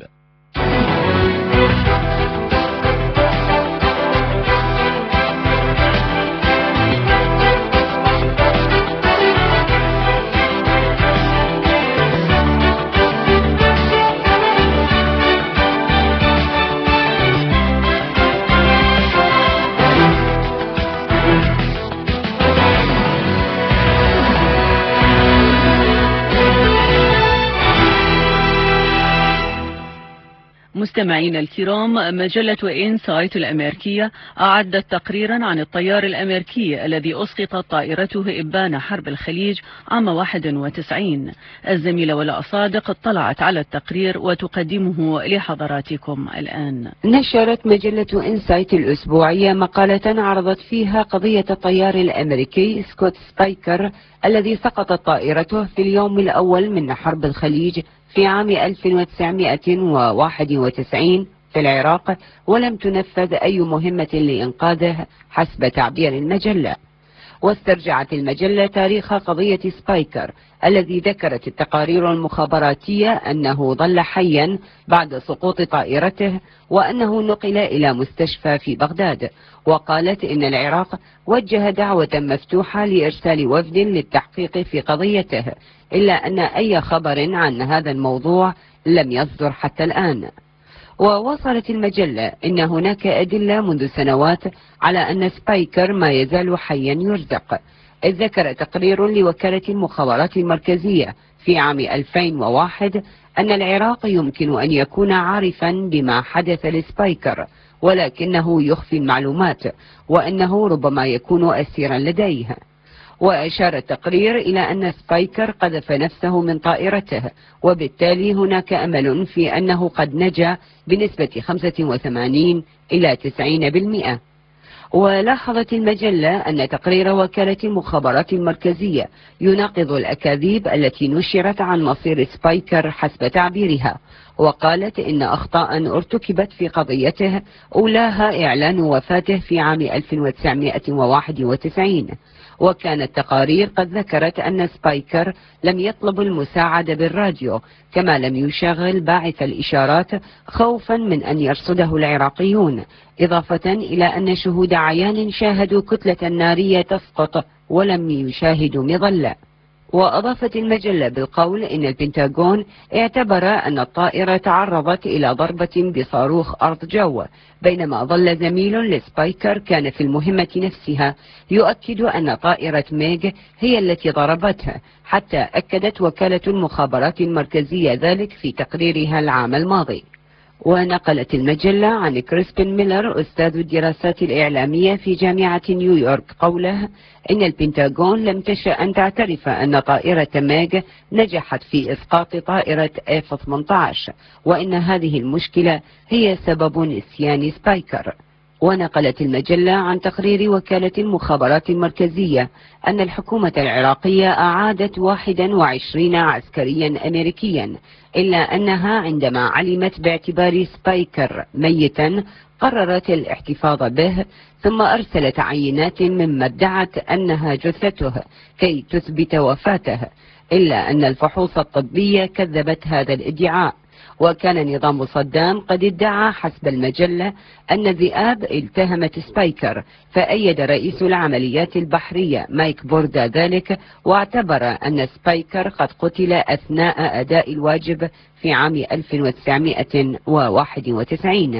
مستمعينا الكرام، مجلة إنسايت الأمريكية أعدت تقريرا عن الطيار الأمريكي الذي أسقطت طائرته إبان حرب الخليج عام واحد وتسعين. الزميلة ولاء صادق اطلعت على التقرير وتقدمه لحضراتكم الآن. نشرت مجلة إنسايت الأسبوعية مقالة عرضت فيها قضية الطيار الأمريكي سكوت سبايكر الذي سقطت طائرته في اليوم الأول من حرب الخليج في عام ألف وتسعمائة وواحد وتسعين في العراق، ولم تنفذ أي مهمة لإنقاذه حسب تعبير المجلة. واسترجعت المجلة تاريخ قضية سبايكر الذي ذكرت التقارير المخابراتية أنه ظل حيا بعد سقوط طائرته وأنه نقل إلى مستشفى في بغداد. وقالت إن العراق وجه دعوة مفتوحة لإرسال وفد للتحقيق في قضيته، إلا أن أي خبر عن هذا الموضوع لم يصدر حتى الآن. ووصلت المجلة إن هناك أدلة منذ سنوات على أن سبايكر ما يزال حيا يرزق، إذ ذكر تقرير لوكالة المخابرات المركزية في عام ألفين وواحد أن العراق يمكن أن يكون عارفا بما حدث لسبايكر ولكنه يخفي المعلومات، وأنه ربما يكون أسيرا لديه. وأشار التقرير إلى أن سبايكر قذف نفسه من طائرته، وبالتالي هناك أمل في أنه قد نجا بنسبة خمسة وثمانين إلى تسعين بالمئة. ولاحظت المجلة أن تقرير وكالة المخابرات المركزية يناقض الأكاذيب التي نشرت عن مصير سبايكر حسب تعبيرها، وقالت إن أخطاء ارتكبت في قضيته أولاها إعلان وفاته في عام ألف وتسعمائة وواحد وتسعين. وكانت تقارير قد ذكرت أن سبايكر لم يطلب المساعدة بالراديو، كما لم يشغل باعث الإشارات خوفا من أن يرصده العراقيون، إضافة إلى أن شهود عيان شاهدوا كتلة نارية تسقط ولم يشاهدوا مظلة. وأضافت المجلة بالقول إن البنتاغون اعتبر أن الطائرة تعرضت إلى ضربة بصاروخ أرض جو، بينما ظل زميل لسبايكر كان في المهمة نفسها يؤكد أن طائرة ميغ هي التي ضربته، حتى أكدت وكالة المخابرات المركزية ذلك في تقريرها العام الماضي. ونقلت المجلة عن كريسبين ميلر أستاذ الدراسات الإعلامية في جامعة نيويورك قوله إن البنتاغون لم تشأ أن تعترف أن طائرة ميغ نجحت في إسقاط طائرة إف ثمانية عشر، وإن هذه المشكلة هي سبب نسيان سبايكر. ونقلت المجلة عن تقرير وكالة المخابرات المركزية أن الحكومة العراقية أعادت واحدا وعشرين عسكريا أمريكيا، إلا أنها عندما علمت باعتبار سبايكر ميتا قررت الاحتفاظ به، ثم أرسلت عينات مما ادعت أنها جثته كي تثبت وفاته، إلا أن الفحوص الطبية كذبت هذا الادعاء، وكان نظام صدام قد ادعى حسب المجلة أن الذئاب التهمت سبايكر، فأيد رئيس العمليات البحرية مايك بوردا ذلك، واعتبر أن سبايكر قد قتل أثناء أداء الواجب في عام ألف وتسعمائة وواحد وتسعين.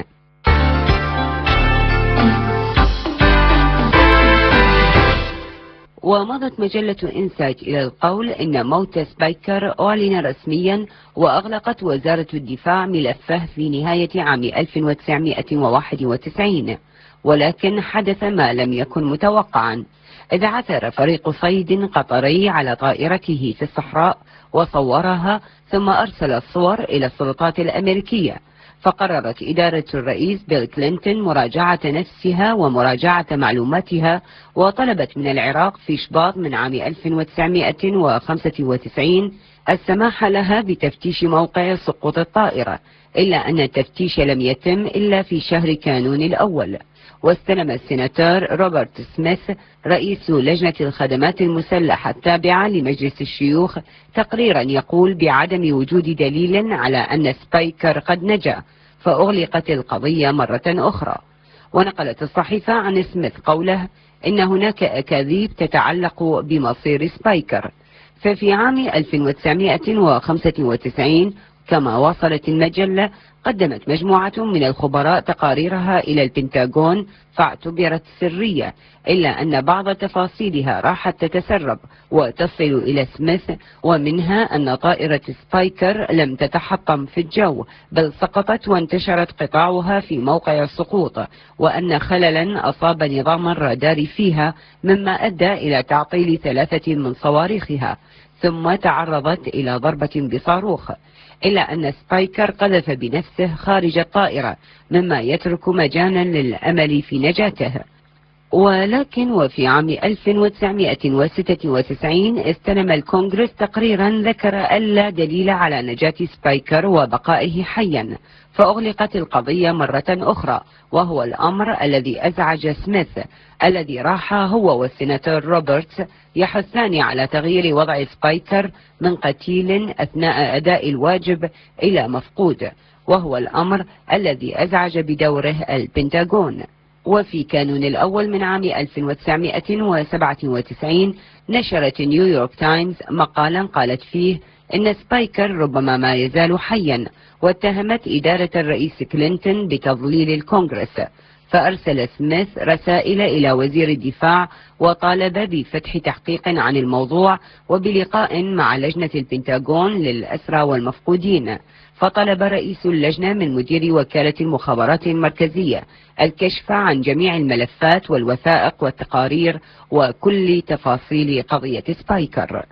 ومضت مجلة إنسايت إلى القول إن موت سبايكر أعلن رسميا، وأغلقت وزارة الدفاع ملفه في نهاية عام ألف وتسعمائة وواحد وتسعين، ولكن حدث ما لم يكن متوقعا، إذ عثر فريق صيد قطري على طائرته في الصحراء وصورها، ثم أرسل الصور إلى السلطات الأمريكية. فقررت إدارة الرئيس بيل كلينتون مراجعة نفسها ومراجعة معلوماتها، وطلبت من العراق في شباط من عام ألف وتسعمائة وخمسة وتسعين السماح لها بتفتيش موقع سقوط الطائرة، إلا أن التفتيش لم يتم إلا في شهر كانون الأول. واستلم السيناتور روبرت سميث رئيس لجنة الخدمات المسلحة التابعة لمجلس الشيوخ تقريرا يقول بعدم وجود دليل على أن سبايكر قد نجا، فأغلقت القضية مرة أخرى. ونقلت الصحيفة عن سميث قوله إن هناك أكاذيب تتعلق بمصير سبايكر. ففي عام ألف وتسعمائة وخمسة وتسعين كما واصلت المجلة، قدمت مجموعة من الخبراء تقاريرها إلى البنتاغون فاعتبرت سرية، إلا أن بعض تفاصيلها راحت تتسرب وتصل إلى سميث، ومنها أن طائرة سبايكر لم تتحطم في الجو، بل سقطت وانتشرت قطاعها في موقع السقوط، وأن خللا أصاب نظام الرادار فيها مما أدى إلى تعطيل ثلاثة من صواريخها، ثم تعرضت إلى ضربة بصاروخ، إلا أن سبايكر قذف بنفسه خارج الطائرة، مما يترك مجالا للأمل في نجاته. ولكن وفي عام ألف وتسعمائة وستة وتسعين استلم الكونغرس تقريرا ذكر ألا دليل على نجاة سبايكر وبقائه حيا، فأغلقت القضية مرة أخرى، وهو الأمر الذي أزعج سميث، الذي راح هو والسيناتور روبرتس يحثان على تغيير وضع سبايكر من قتيل أثناء أداء الواجب إلى مفقود، وهو الأمر الذي أزعج بدوره البنتاغون. وفي كانون الأول من عام ألف وتسعمائة وسبعة وتسعين نشرت نيويورك تايمز مقالا قالت فيه إن سبايكر ربما ما يزال حيا، واتهمت إدارة الرئيس كلينتون بتضليل الكونغرس. فأرسل سميث رسائل إلى وزير الدفاع وطالب بفتح تحقيق عن الموضوع وبلقاء مع لجنة البنتاغون للأسرى والمفقودين. فطلب رئيس اللجنة من مدير وكالة المخابرات المركزية الكشف عن جميع الملفات والوثائق والتقارير وكل تفاصيل قضية سبايكر.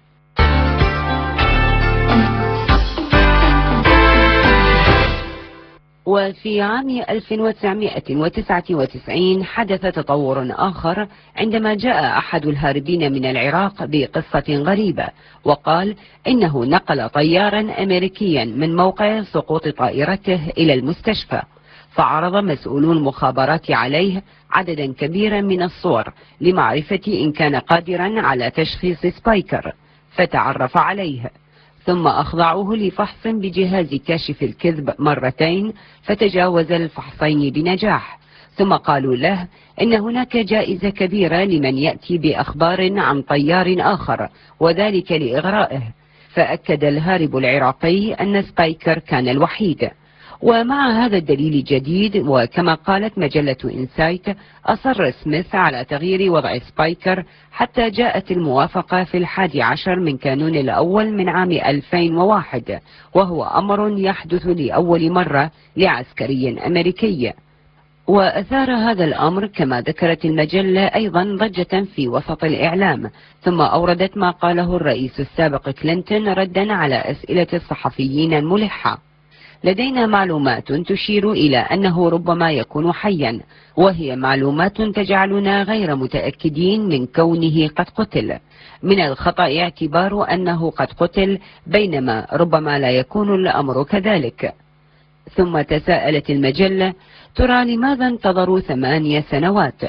وفي عام ألف وتسعمائة وتسعة وتسعين حدث تطور آخر، عندما جاء أحد الهاربين من العراق بقصة غريبة، وقال إنه نقل طيارا أمريكيا من موقع سقوط طائرته إلى المستشفى، فعرض مسؤولو المخابرات عليه عددا كبيرا من الصور لمعرفة إن كان قادرا على تشخيص سبايكر، فتعرف عليه، ثم أخضعوه لفحص بجهاز كاشف الكذب مرتين، فتجاوز الفحصين بنجاح، ثم قالوا له إن هناك جائزة كبيرة لمن يأتي بأخبار عن طيار آخر، وذلك لإغرائه. فأكد الهارب العراقي أن سبايكر كان الوحيد. ومع هذا الدليل الجديد، وكما قالت مجلة إنسايت، أصر سميث على تغيير وضع سبايكر حتى جاءت الموافقة في الحادي عشر من كانون الأول من عام ألفين وواحد، وهو أمر يحدث لأول مرة لعسكري أمريكي. وأثار هذا الأمر كما ذكرت المجلة أيضا ضجة في وسط الإعلام، ثم أوردت ما قاله الرئيس السابق كلينتون ردا على أسئلة الصحفيين الملحة: لدينا معلومات تشير إلى أنه ربما يكون حيا، وهي معلومات تجعلنا غير متأكدين من كونه قد قتل. من الخطأ اعتبار أنه قد قتل، بينما ربما لا يكون الأمر كذلك. ثم تساءلت المجلة: ترى لماذا انتظروا ثمانية سنوات؟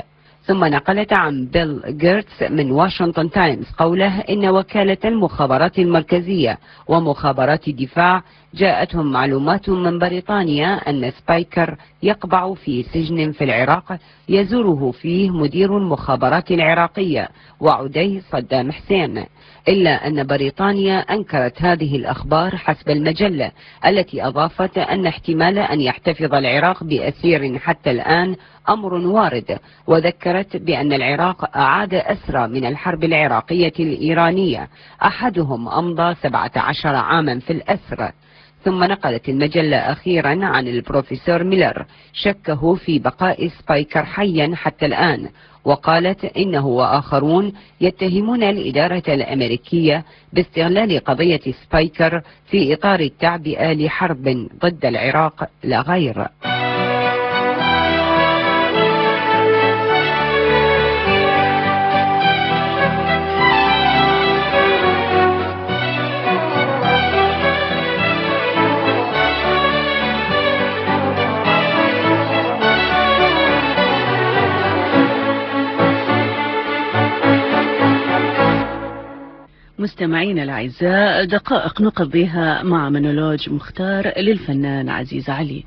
ثم نقلت عن بيل جيرتس من واشنطن تايمز قوله إن وكالة المخابرات المركزية ومخابرات الدفاع جاءتهم معلومات من بريطانيا أن سبايكر يقبع في سجن في العراق يزوره فيه مدير المخابرات العراقية وعدي صدام حسين، إلا أن بريطانيا أنكرت هذه الأخبار حسب المجلة، التي أضافت أن احتمال أن يحتفظ العراق بأسير حتى الآن أمر وارد، وذكرت بأن العراق أعاد أسرى من الحرب العراقية الإيرانية أحدهم أمضى سبعة عشر عاما في الأسر. ثم نقلت المجلة أخيرا عن البروفيسور ميلر شكه في بقاء سبايكر حيا حتى الآن، وقالت إنه وآخرون يتهمون الإدارة الأمريكية باستغلال قضية سبايكر في إطار التعبئة لحرب ضد العراق لا غير. مستمعينا الأعزاء، دقائق نقضيها مع مونولوج مختار للفنان عزيز علي.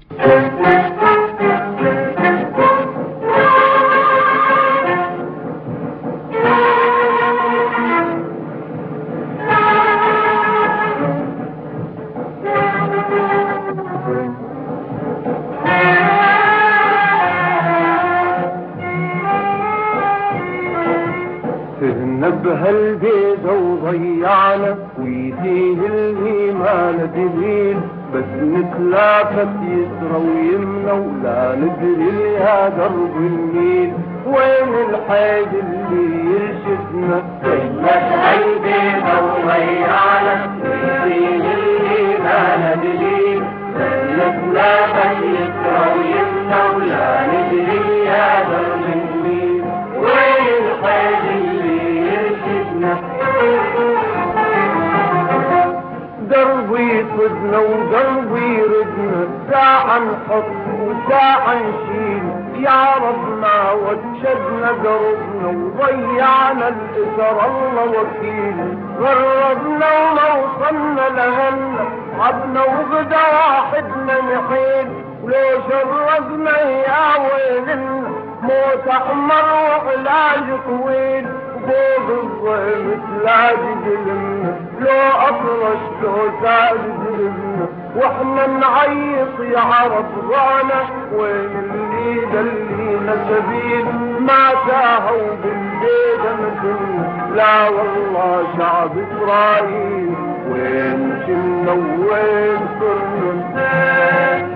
بهالبيضة وضيعنا ويديه الإيمان دليل، بس نتلافت يسرى ويمنى ولا ندري يا درب النيل وين الحاج اللي يرشدنا. بهالبيضة وضيعنا ويديه الإيمان دليل، بس نتلافت يسرى ويمنى ولا ندري يا درب النيل وين الحاج دربي صدنا ودربي ردنا، ساعة نحط وساعة نشيل، يا ربنا وتشدنا دربنا وضيعنا الإثر الله وكيل، غربنا وما وصلنا لهنا عبنا وغدا واحدنا نحيل، ولو شرقنا يا ويلنا موت أحمر وعلاج طويل، فوق الظلم تلاقي جلمنا لو أطرش لو ساد جلمنا، واحنا نعيط يا عرب ضعنا وين اللي دلينا سبيل، ما تاهوا بالبيدة مثلنا لا والله شعب إسرائيل، وين كنا وين صرنا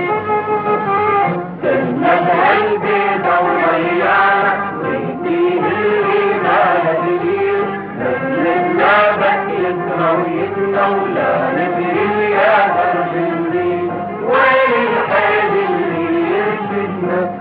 كنا بهالبيدة وضيعنا ويديه الإيمان دليل، نسلنا بك يسرى ويدنا ولا ندري يا درب النيل وين الحيد اللي يرشدنا.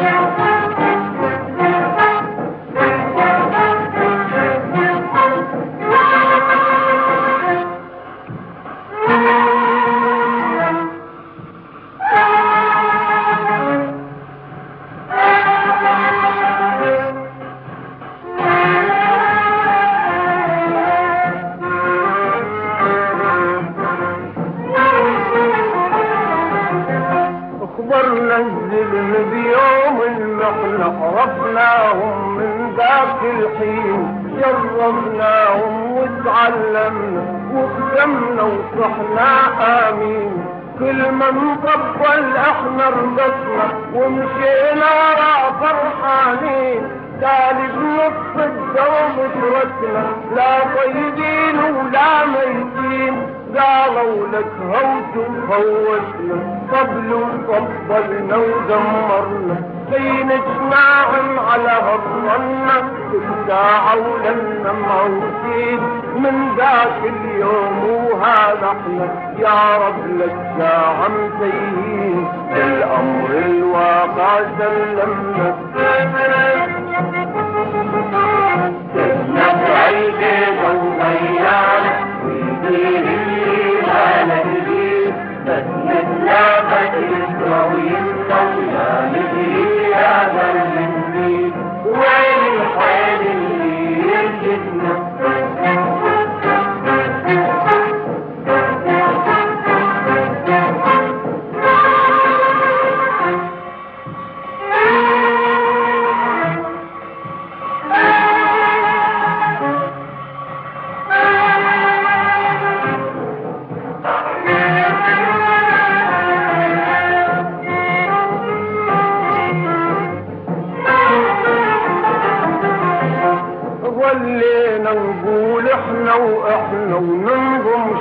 الظلم بيوم المحنة عرفناهم من ذاك الحين، جربناهم وتعلمنا وخدمنا وصحنا آمين، كل من طبل احنا ربطنا ومشينا را فرحانين، تالي بنص الدوم تركنا لا طيبين ولا ميتين، قالوا لك هوت وخوتنا طبل وطبلنا ودمرنا، بين جماعهم على هالرنة ساعة ولنا موتين من ذاك اليوم، وهذا احنا يا رب لك ساعة مسيين، بالأمر الواقع سلمنا نبع البيضة وضيعنا ويديه الإيمان دليل، بس نتلافت يسرى ويمنى ولا ندري يا درب النيل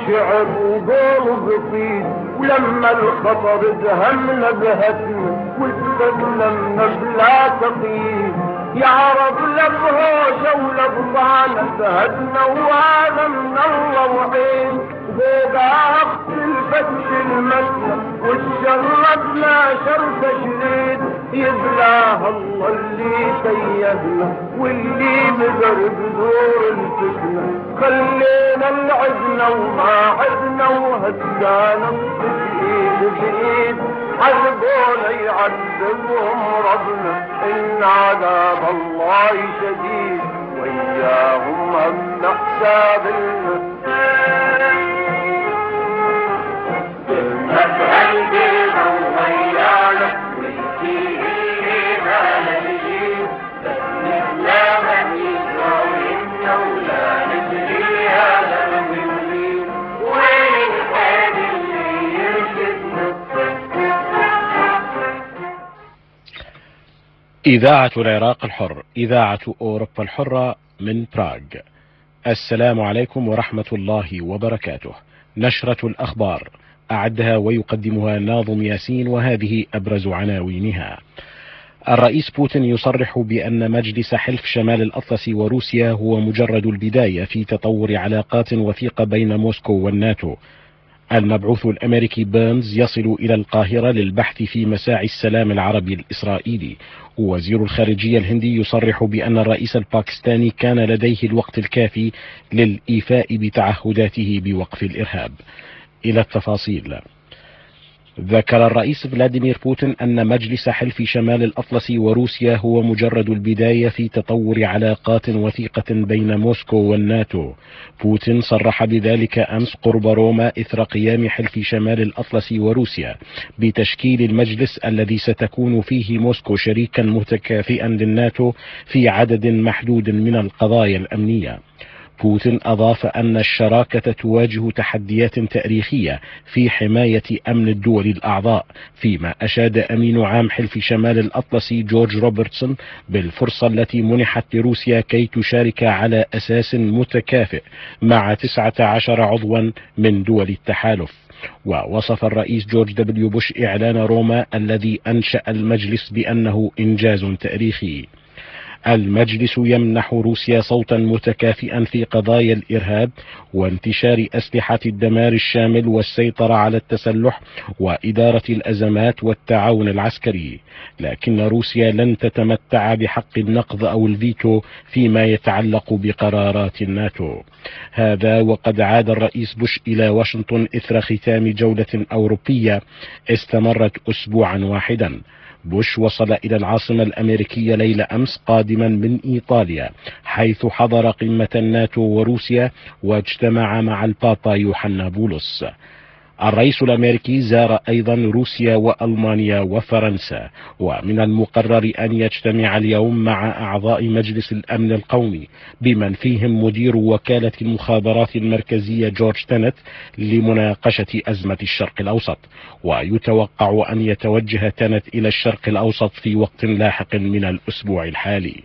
شعر وقول بطيء، ولما الخطر ازهم نبهتنا واستسلمنا بلا تقييد. يعرف لبهوشة ولبطانة زهدنا وهذا من الله وحيد. فوقها اخت الفتش المسنة والشرطنا شرط شديد. يبلاها الله اللي تيهنا واللي بذر بذور الفتنة. خلينا العزنا وما عزنا وهدانا بايد بايد. حسبونا يعذبهم ربنا ان عذاب الله شديد. وياهم هم حساب أسهل بينا وغيانا ويجيه اللي ما نجيه. بس لا مدينة وإنه ولا ندري هذا من مين. وين الحال اللي يرشدنا. إذاعة العراق الحر، إذاعة أوروبا الحرة من براغ. السلام عليكم ورحمة الله وبركاته. نشرة الأخبار أعدها ويقدمها ناظم ياسين، وهذه أبرز عناوينها. الرئيس بوتين يصرح بأن مجلس حلف شمال الأطلس وروسيا هو مجرد البداية في تطور علاقات وثيقة بين موسكو والناتو. المبعوث الأمريكي بيرنز يصل إلى القاهرة للبحث في مساعي السلام العربي الإسرائيلي. وزير الخارجية الهندي يصرح بأن الرئيس الباكستاني كان لديه الوقت الكافي للإيفاء بتعهداته بوقف الإرهاب. إلى التفاصيل. ذكر الرئيس فلاديمير بوتين أن مجلس حلف شمال الأطلس وروسيا هو مجرد البداية في تطور علاقات وثيقة بين موسكو والناتو. بوتين صرح بذلك أمس قرب روما إثر قيام حلف شمال الأطلس وروسيا بتشكيل المجلس الذي ستكون فيه موسكو شريكا متكافئا للناتو في عدد محدود من القضايا الأمنية. بوتين أضاف أن الشراكة تواجه تحديات تاريخية في حماية أمن الدول الأعضاء، فيما أشاد أمين عام حلف شمال الأطلس جورج روبرتسون بالفرصة التي منحت لروسيا كي تشارك على أساس متكافئ مع تسعة عشر عضوا من دول التحالف. ووصف الرئيس جورج دبليو بوش إعلان روما الذي أنشأ المجلس بأنه إنجاز تاريخي. المجلس يمنح روسيا صوتا متكافئا في قضايا الإرهاب وانتشار أسلحة الدمار الشامل والسيطرة على التسلح وإدارة الأزمات والتعاون العسكري، لكن روسيا لن تتمتع بحق النقض أو الفيتو فيما يتعلق بقرارات الناتو. هذا وقد عاد الرئيس بوش إلى واشنطن إثر ختام جولة أوروبية استمرت أسبوعا واحدا. بوش وصل إلى العاصمة الأمريكية ليلة أمس قادما من إيطاليا، حيث حضر قمة الناتو وروسيا واجتمع مع البابا يوحنا بولس. الرئيس الأمريكي زار أيضا روسيا وألمانيا وفرنسا، ومن المقرر أن يجتمع اليوم مع أعضاء مجلس الأمن القومي بمن فيهم مدير وكالة المخابرات المركزية جورج تينت لمناقشة أزمة الشرق الأوسط. ويتوقع أن يتوجه تينت إلى الشرق الأوسط في وقت لاحق من الأسبوع الحالي.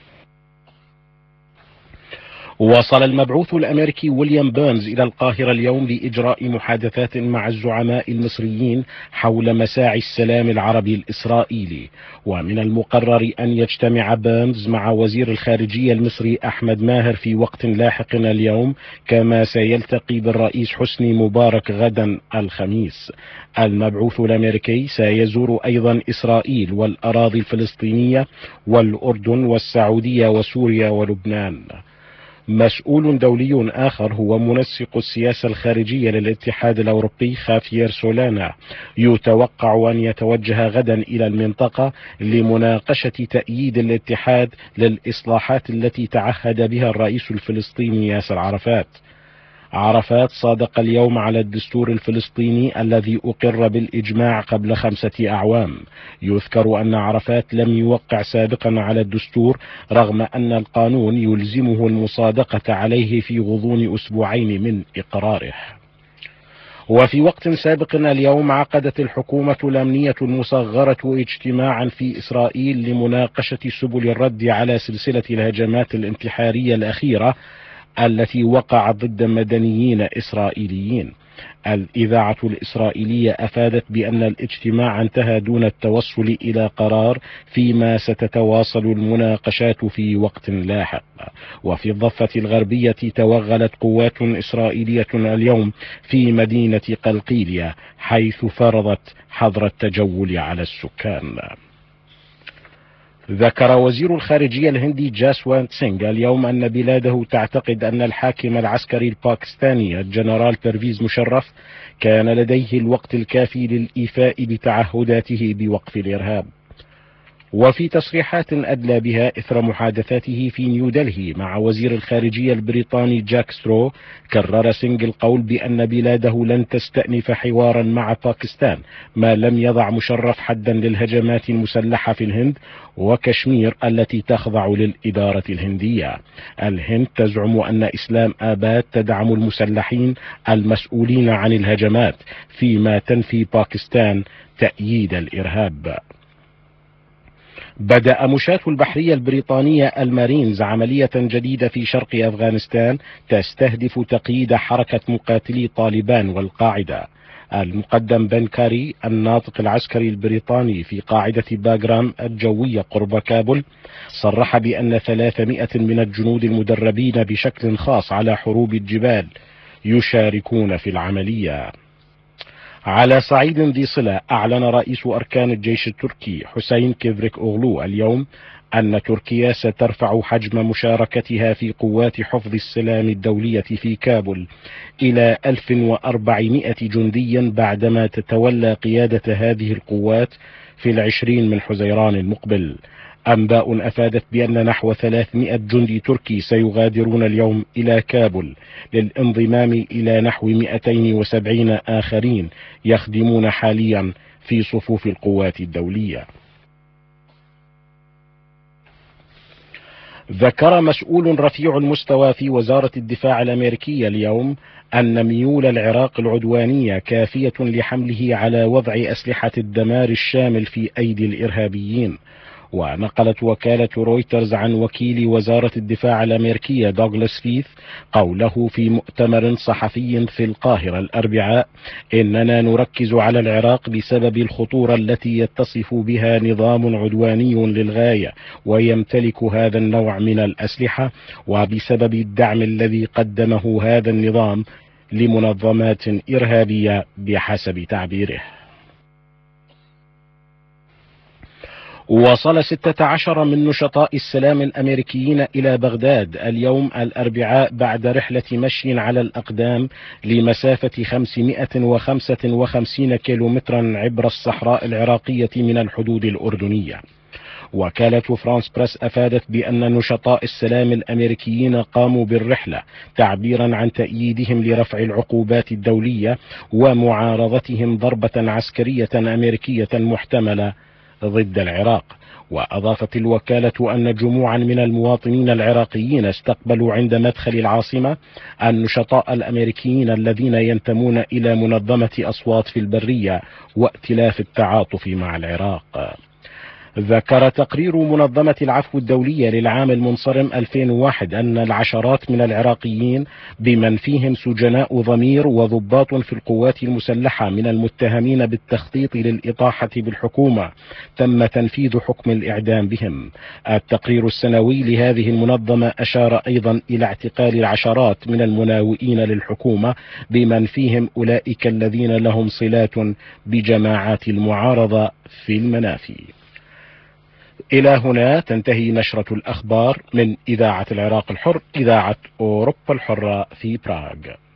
وصل المبعوث الأمريكي ويليام بيرنز إلى القاهرة اليوم لإجراء محادثات مع الزعماء المصريين حول مساعي السلام العربي الإسرائيلي. ومن المقرر أن يجتمع بيرنز مع وزير الخارجية المصري أحمد ماهر في وقت لاحق اليوم، كما سيلتقي بالرئيس حسني مبارك غدا الخميس. المبعوث الأمريكي سيزور أيضا إسرائيل والأراضي الفلسطينية والأردن والسعودية وسوريا ولبنان. مسؤول دولي آخر هو منسق السياسة الخارجية للاتحاد الأوروبي خافير سولانا يتوقع أن يتوجه غدا إلى المنطقة لمناقشة تأييد الاتحاد للإصلاحات التي تعهد بها الرئيس الفلسطيني ياسر عرفات. عرفات صادق اليوم على الدستور الفلسطيني الذي أقر بالإجماع قبل خمسة أعوام. يذكر أن عرفات لم يوقع سابقا على الدستور رغم أن القانون يلزمه المصادقة عليه في غضون أسبوعين من إقراره. وفي وقت سابق اليوم عقدت الحكومة الأمنية المصغرة اجتماعا في إسرائيل لمناقشة سبل الرد على سلسلة الهجمات الانتحارية الأخيرة التي وقعت ضد مدنيين إسرائيليين. الإذاعة الإسرائيلية أفادت بأن الاجتماع انتهى دون التوصل إلى قرار، فيما ستتواصل المناقشات في وقت لاحق. وفي الضفة الغربية توغلت قوات إسرائيلية اليوم في مدينة قلقيلية، حيث فرضت حظر التجول على السكان. ذكر وزير الخارجية الهندي جاسوانت سينغ اليوم أن بلاده تعتقد أن الحاكم العسكري الباكستاني الجنرال بيرويز مشرف كان لديه الوقت الكافي للإيفاء بتعهداته بوقف الإرهاب. وفي تصريحات أدلى بها إثر محادثاته في نيودلهي مع وزير الخارجية البريطاني جاك سترو، كرر سينغ القول بأن بلاده لن تستأنف حوارا مع باكستان ما لم يضع مشرف حدا للهجمات المسلحة في الهند وكشمير التي تخضع للإدارة الهندية. الهند تزعم أن إسلام آباد تدعم المسلحين المسؤولين عن الهجمات، فيما تنفي باكستان تأييد الإرهاب. بدأ مشاة البحرية البريطانية المارينز عملية جديدة في شرق أفغانستان تستهدف تقييد حركة مقاتلي طالبان والقاعدة. المقدم بن كاري الناطق العسكري البريطاني في قاعدة باغرام الجوية قرب كابول صرح بأن ثلاثمائة من الجنود المدربين بشكل خاص على حروب الجبال يشاركون في العملية. على صعيد ذي صلة، أعلن رئيس أركان الجيش التركي حسين كيفرك أوغلو اليوم أن تركيا سترفع حجم مشاركتها في قوات حفظ السلام الدولية في كابول إلى ألف وأربعمائة جندي بعدما تتولى قيادة هذه القوات في العشرين من حزيران المقبل. أنباء أفادت بأن نحو ثلاثمائة جندي تركي سيغادرون اليوم إلى كابول للانضمام إلى نحو مئتين وسبعين آخرين يخدمون حاليا في صفوف القوات الدولية. ذكر مسؤول رفيع المستوى في وزارة الدفاع الأمريكية اليوم أن ميول العراق العدوانية كافية لحمله على وضع أسلحة الدمار الشامل في أيدي الإرهابيين. ونقلت وكالة رويترز عن وكيل وزارة الدفاع الأمريكية دوغلاس فيث قوله في مؤتمر صحفي في القاهرة الأربعاء: إننا نركز على العراق بسبب الخطورة التي يتصف بها نظام عدواني للغاية ويمتلك هذا النوع من الأسلحة، وبسبب الدعم الذي قدمه هذا النظام لمنظمات إرهابية بحسب تعبيره. وصل ستة عشر من نشطاء السلام الأمريكيين إلى بغداد اليوم الأربعاء بعد رحلة مشي على الأقدام لمسافة خمسمائة وخمسة وخمسين كيلومترا عبر الصحراء العراقية من الحدود الأردنية. وكالة فرانس بريس أفادت بأن نشطاء السلام الأمريكيين قاموا بالرحلة تعبيرا عن تأييدهم لرفع العقوبات الدولية ومعارضتهم ضربة عسكرية أمريكية محتملة ضد العراق. وأضافت الوكالة أن جموعا من المواطنين العراقيين استقبلوا عند مدخل العاصمة النشطاء الأمريكيين الذين ينتمون إلى منظمة أصوات في البرية وائتلاف التعاطف مع العراق. ذكر تقرير منظمة العفو الدولية للعام المنصرم ألفين وواحد أن العشرات من العراقيين بمن فيهم سجناء ضمير وضباط في القوات المسلحة من المتهمين بالتخطيط للإطاحة بالحكومة تم تنفيذ حكم الإعدام بهم. التقرير السنوي لهذه المنظمة أشار أيضا إلى اعتقال العشرات من المناوئين للحكومة بمن فيهم أولئك الذين لهم صلات بجماعات المعارضة في المنافي. إلى هنا تنتهي نشرة الأخبار من إذاعة العراق الحر، إذاعة أوروبا الحرة في براغ.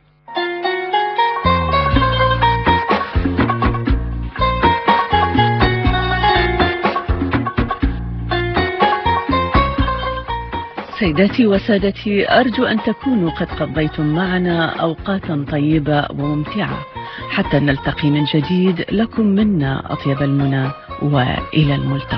سيداتي وسادتي، أرجو أن تكونوا قد قضيتم معنا أوقاتا طيبة وممتعة. حتى نلتقي من جديد، لكم منا أطيب المنى وإلى الملتقى.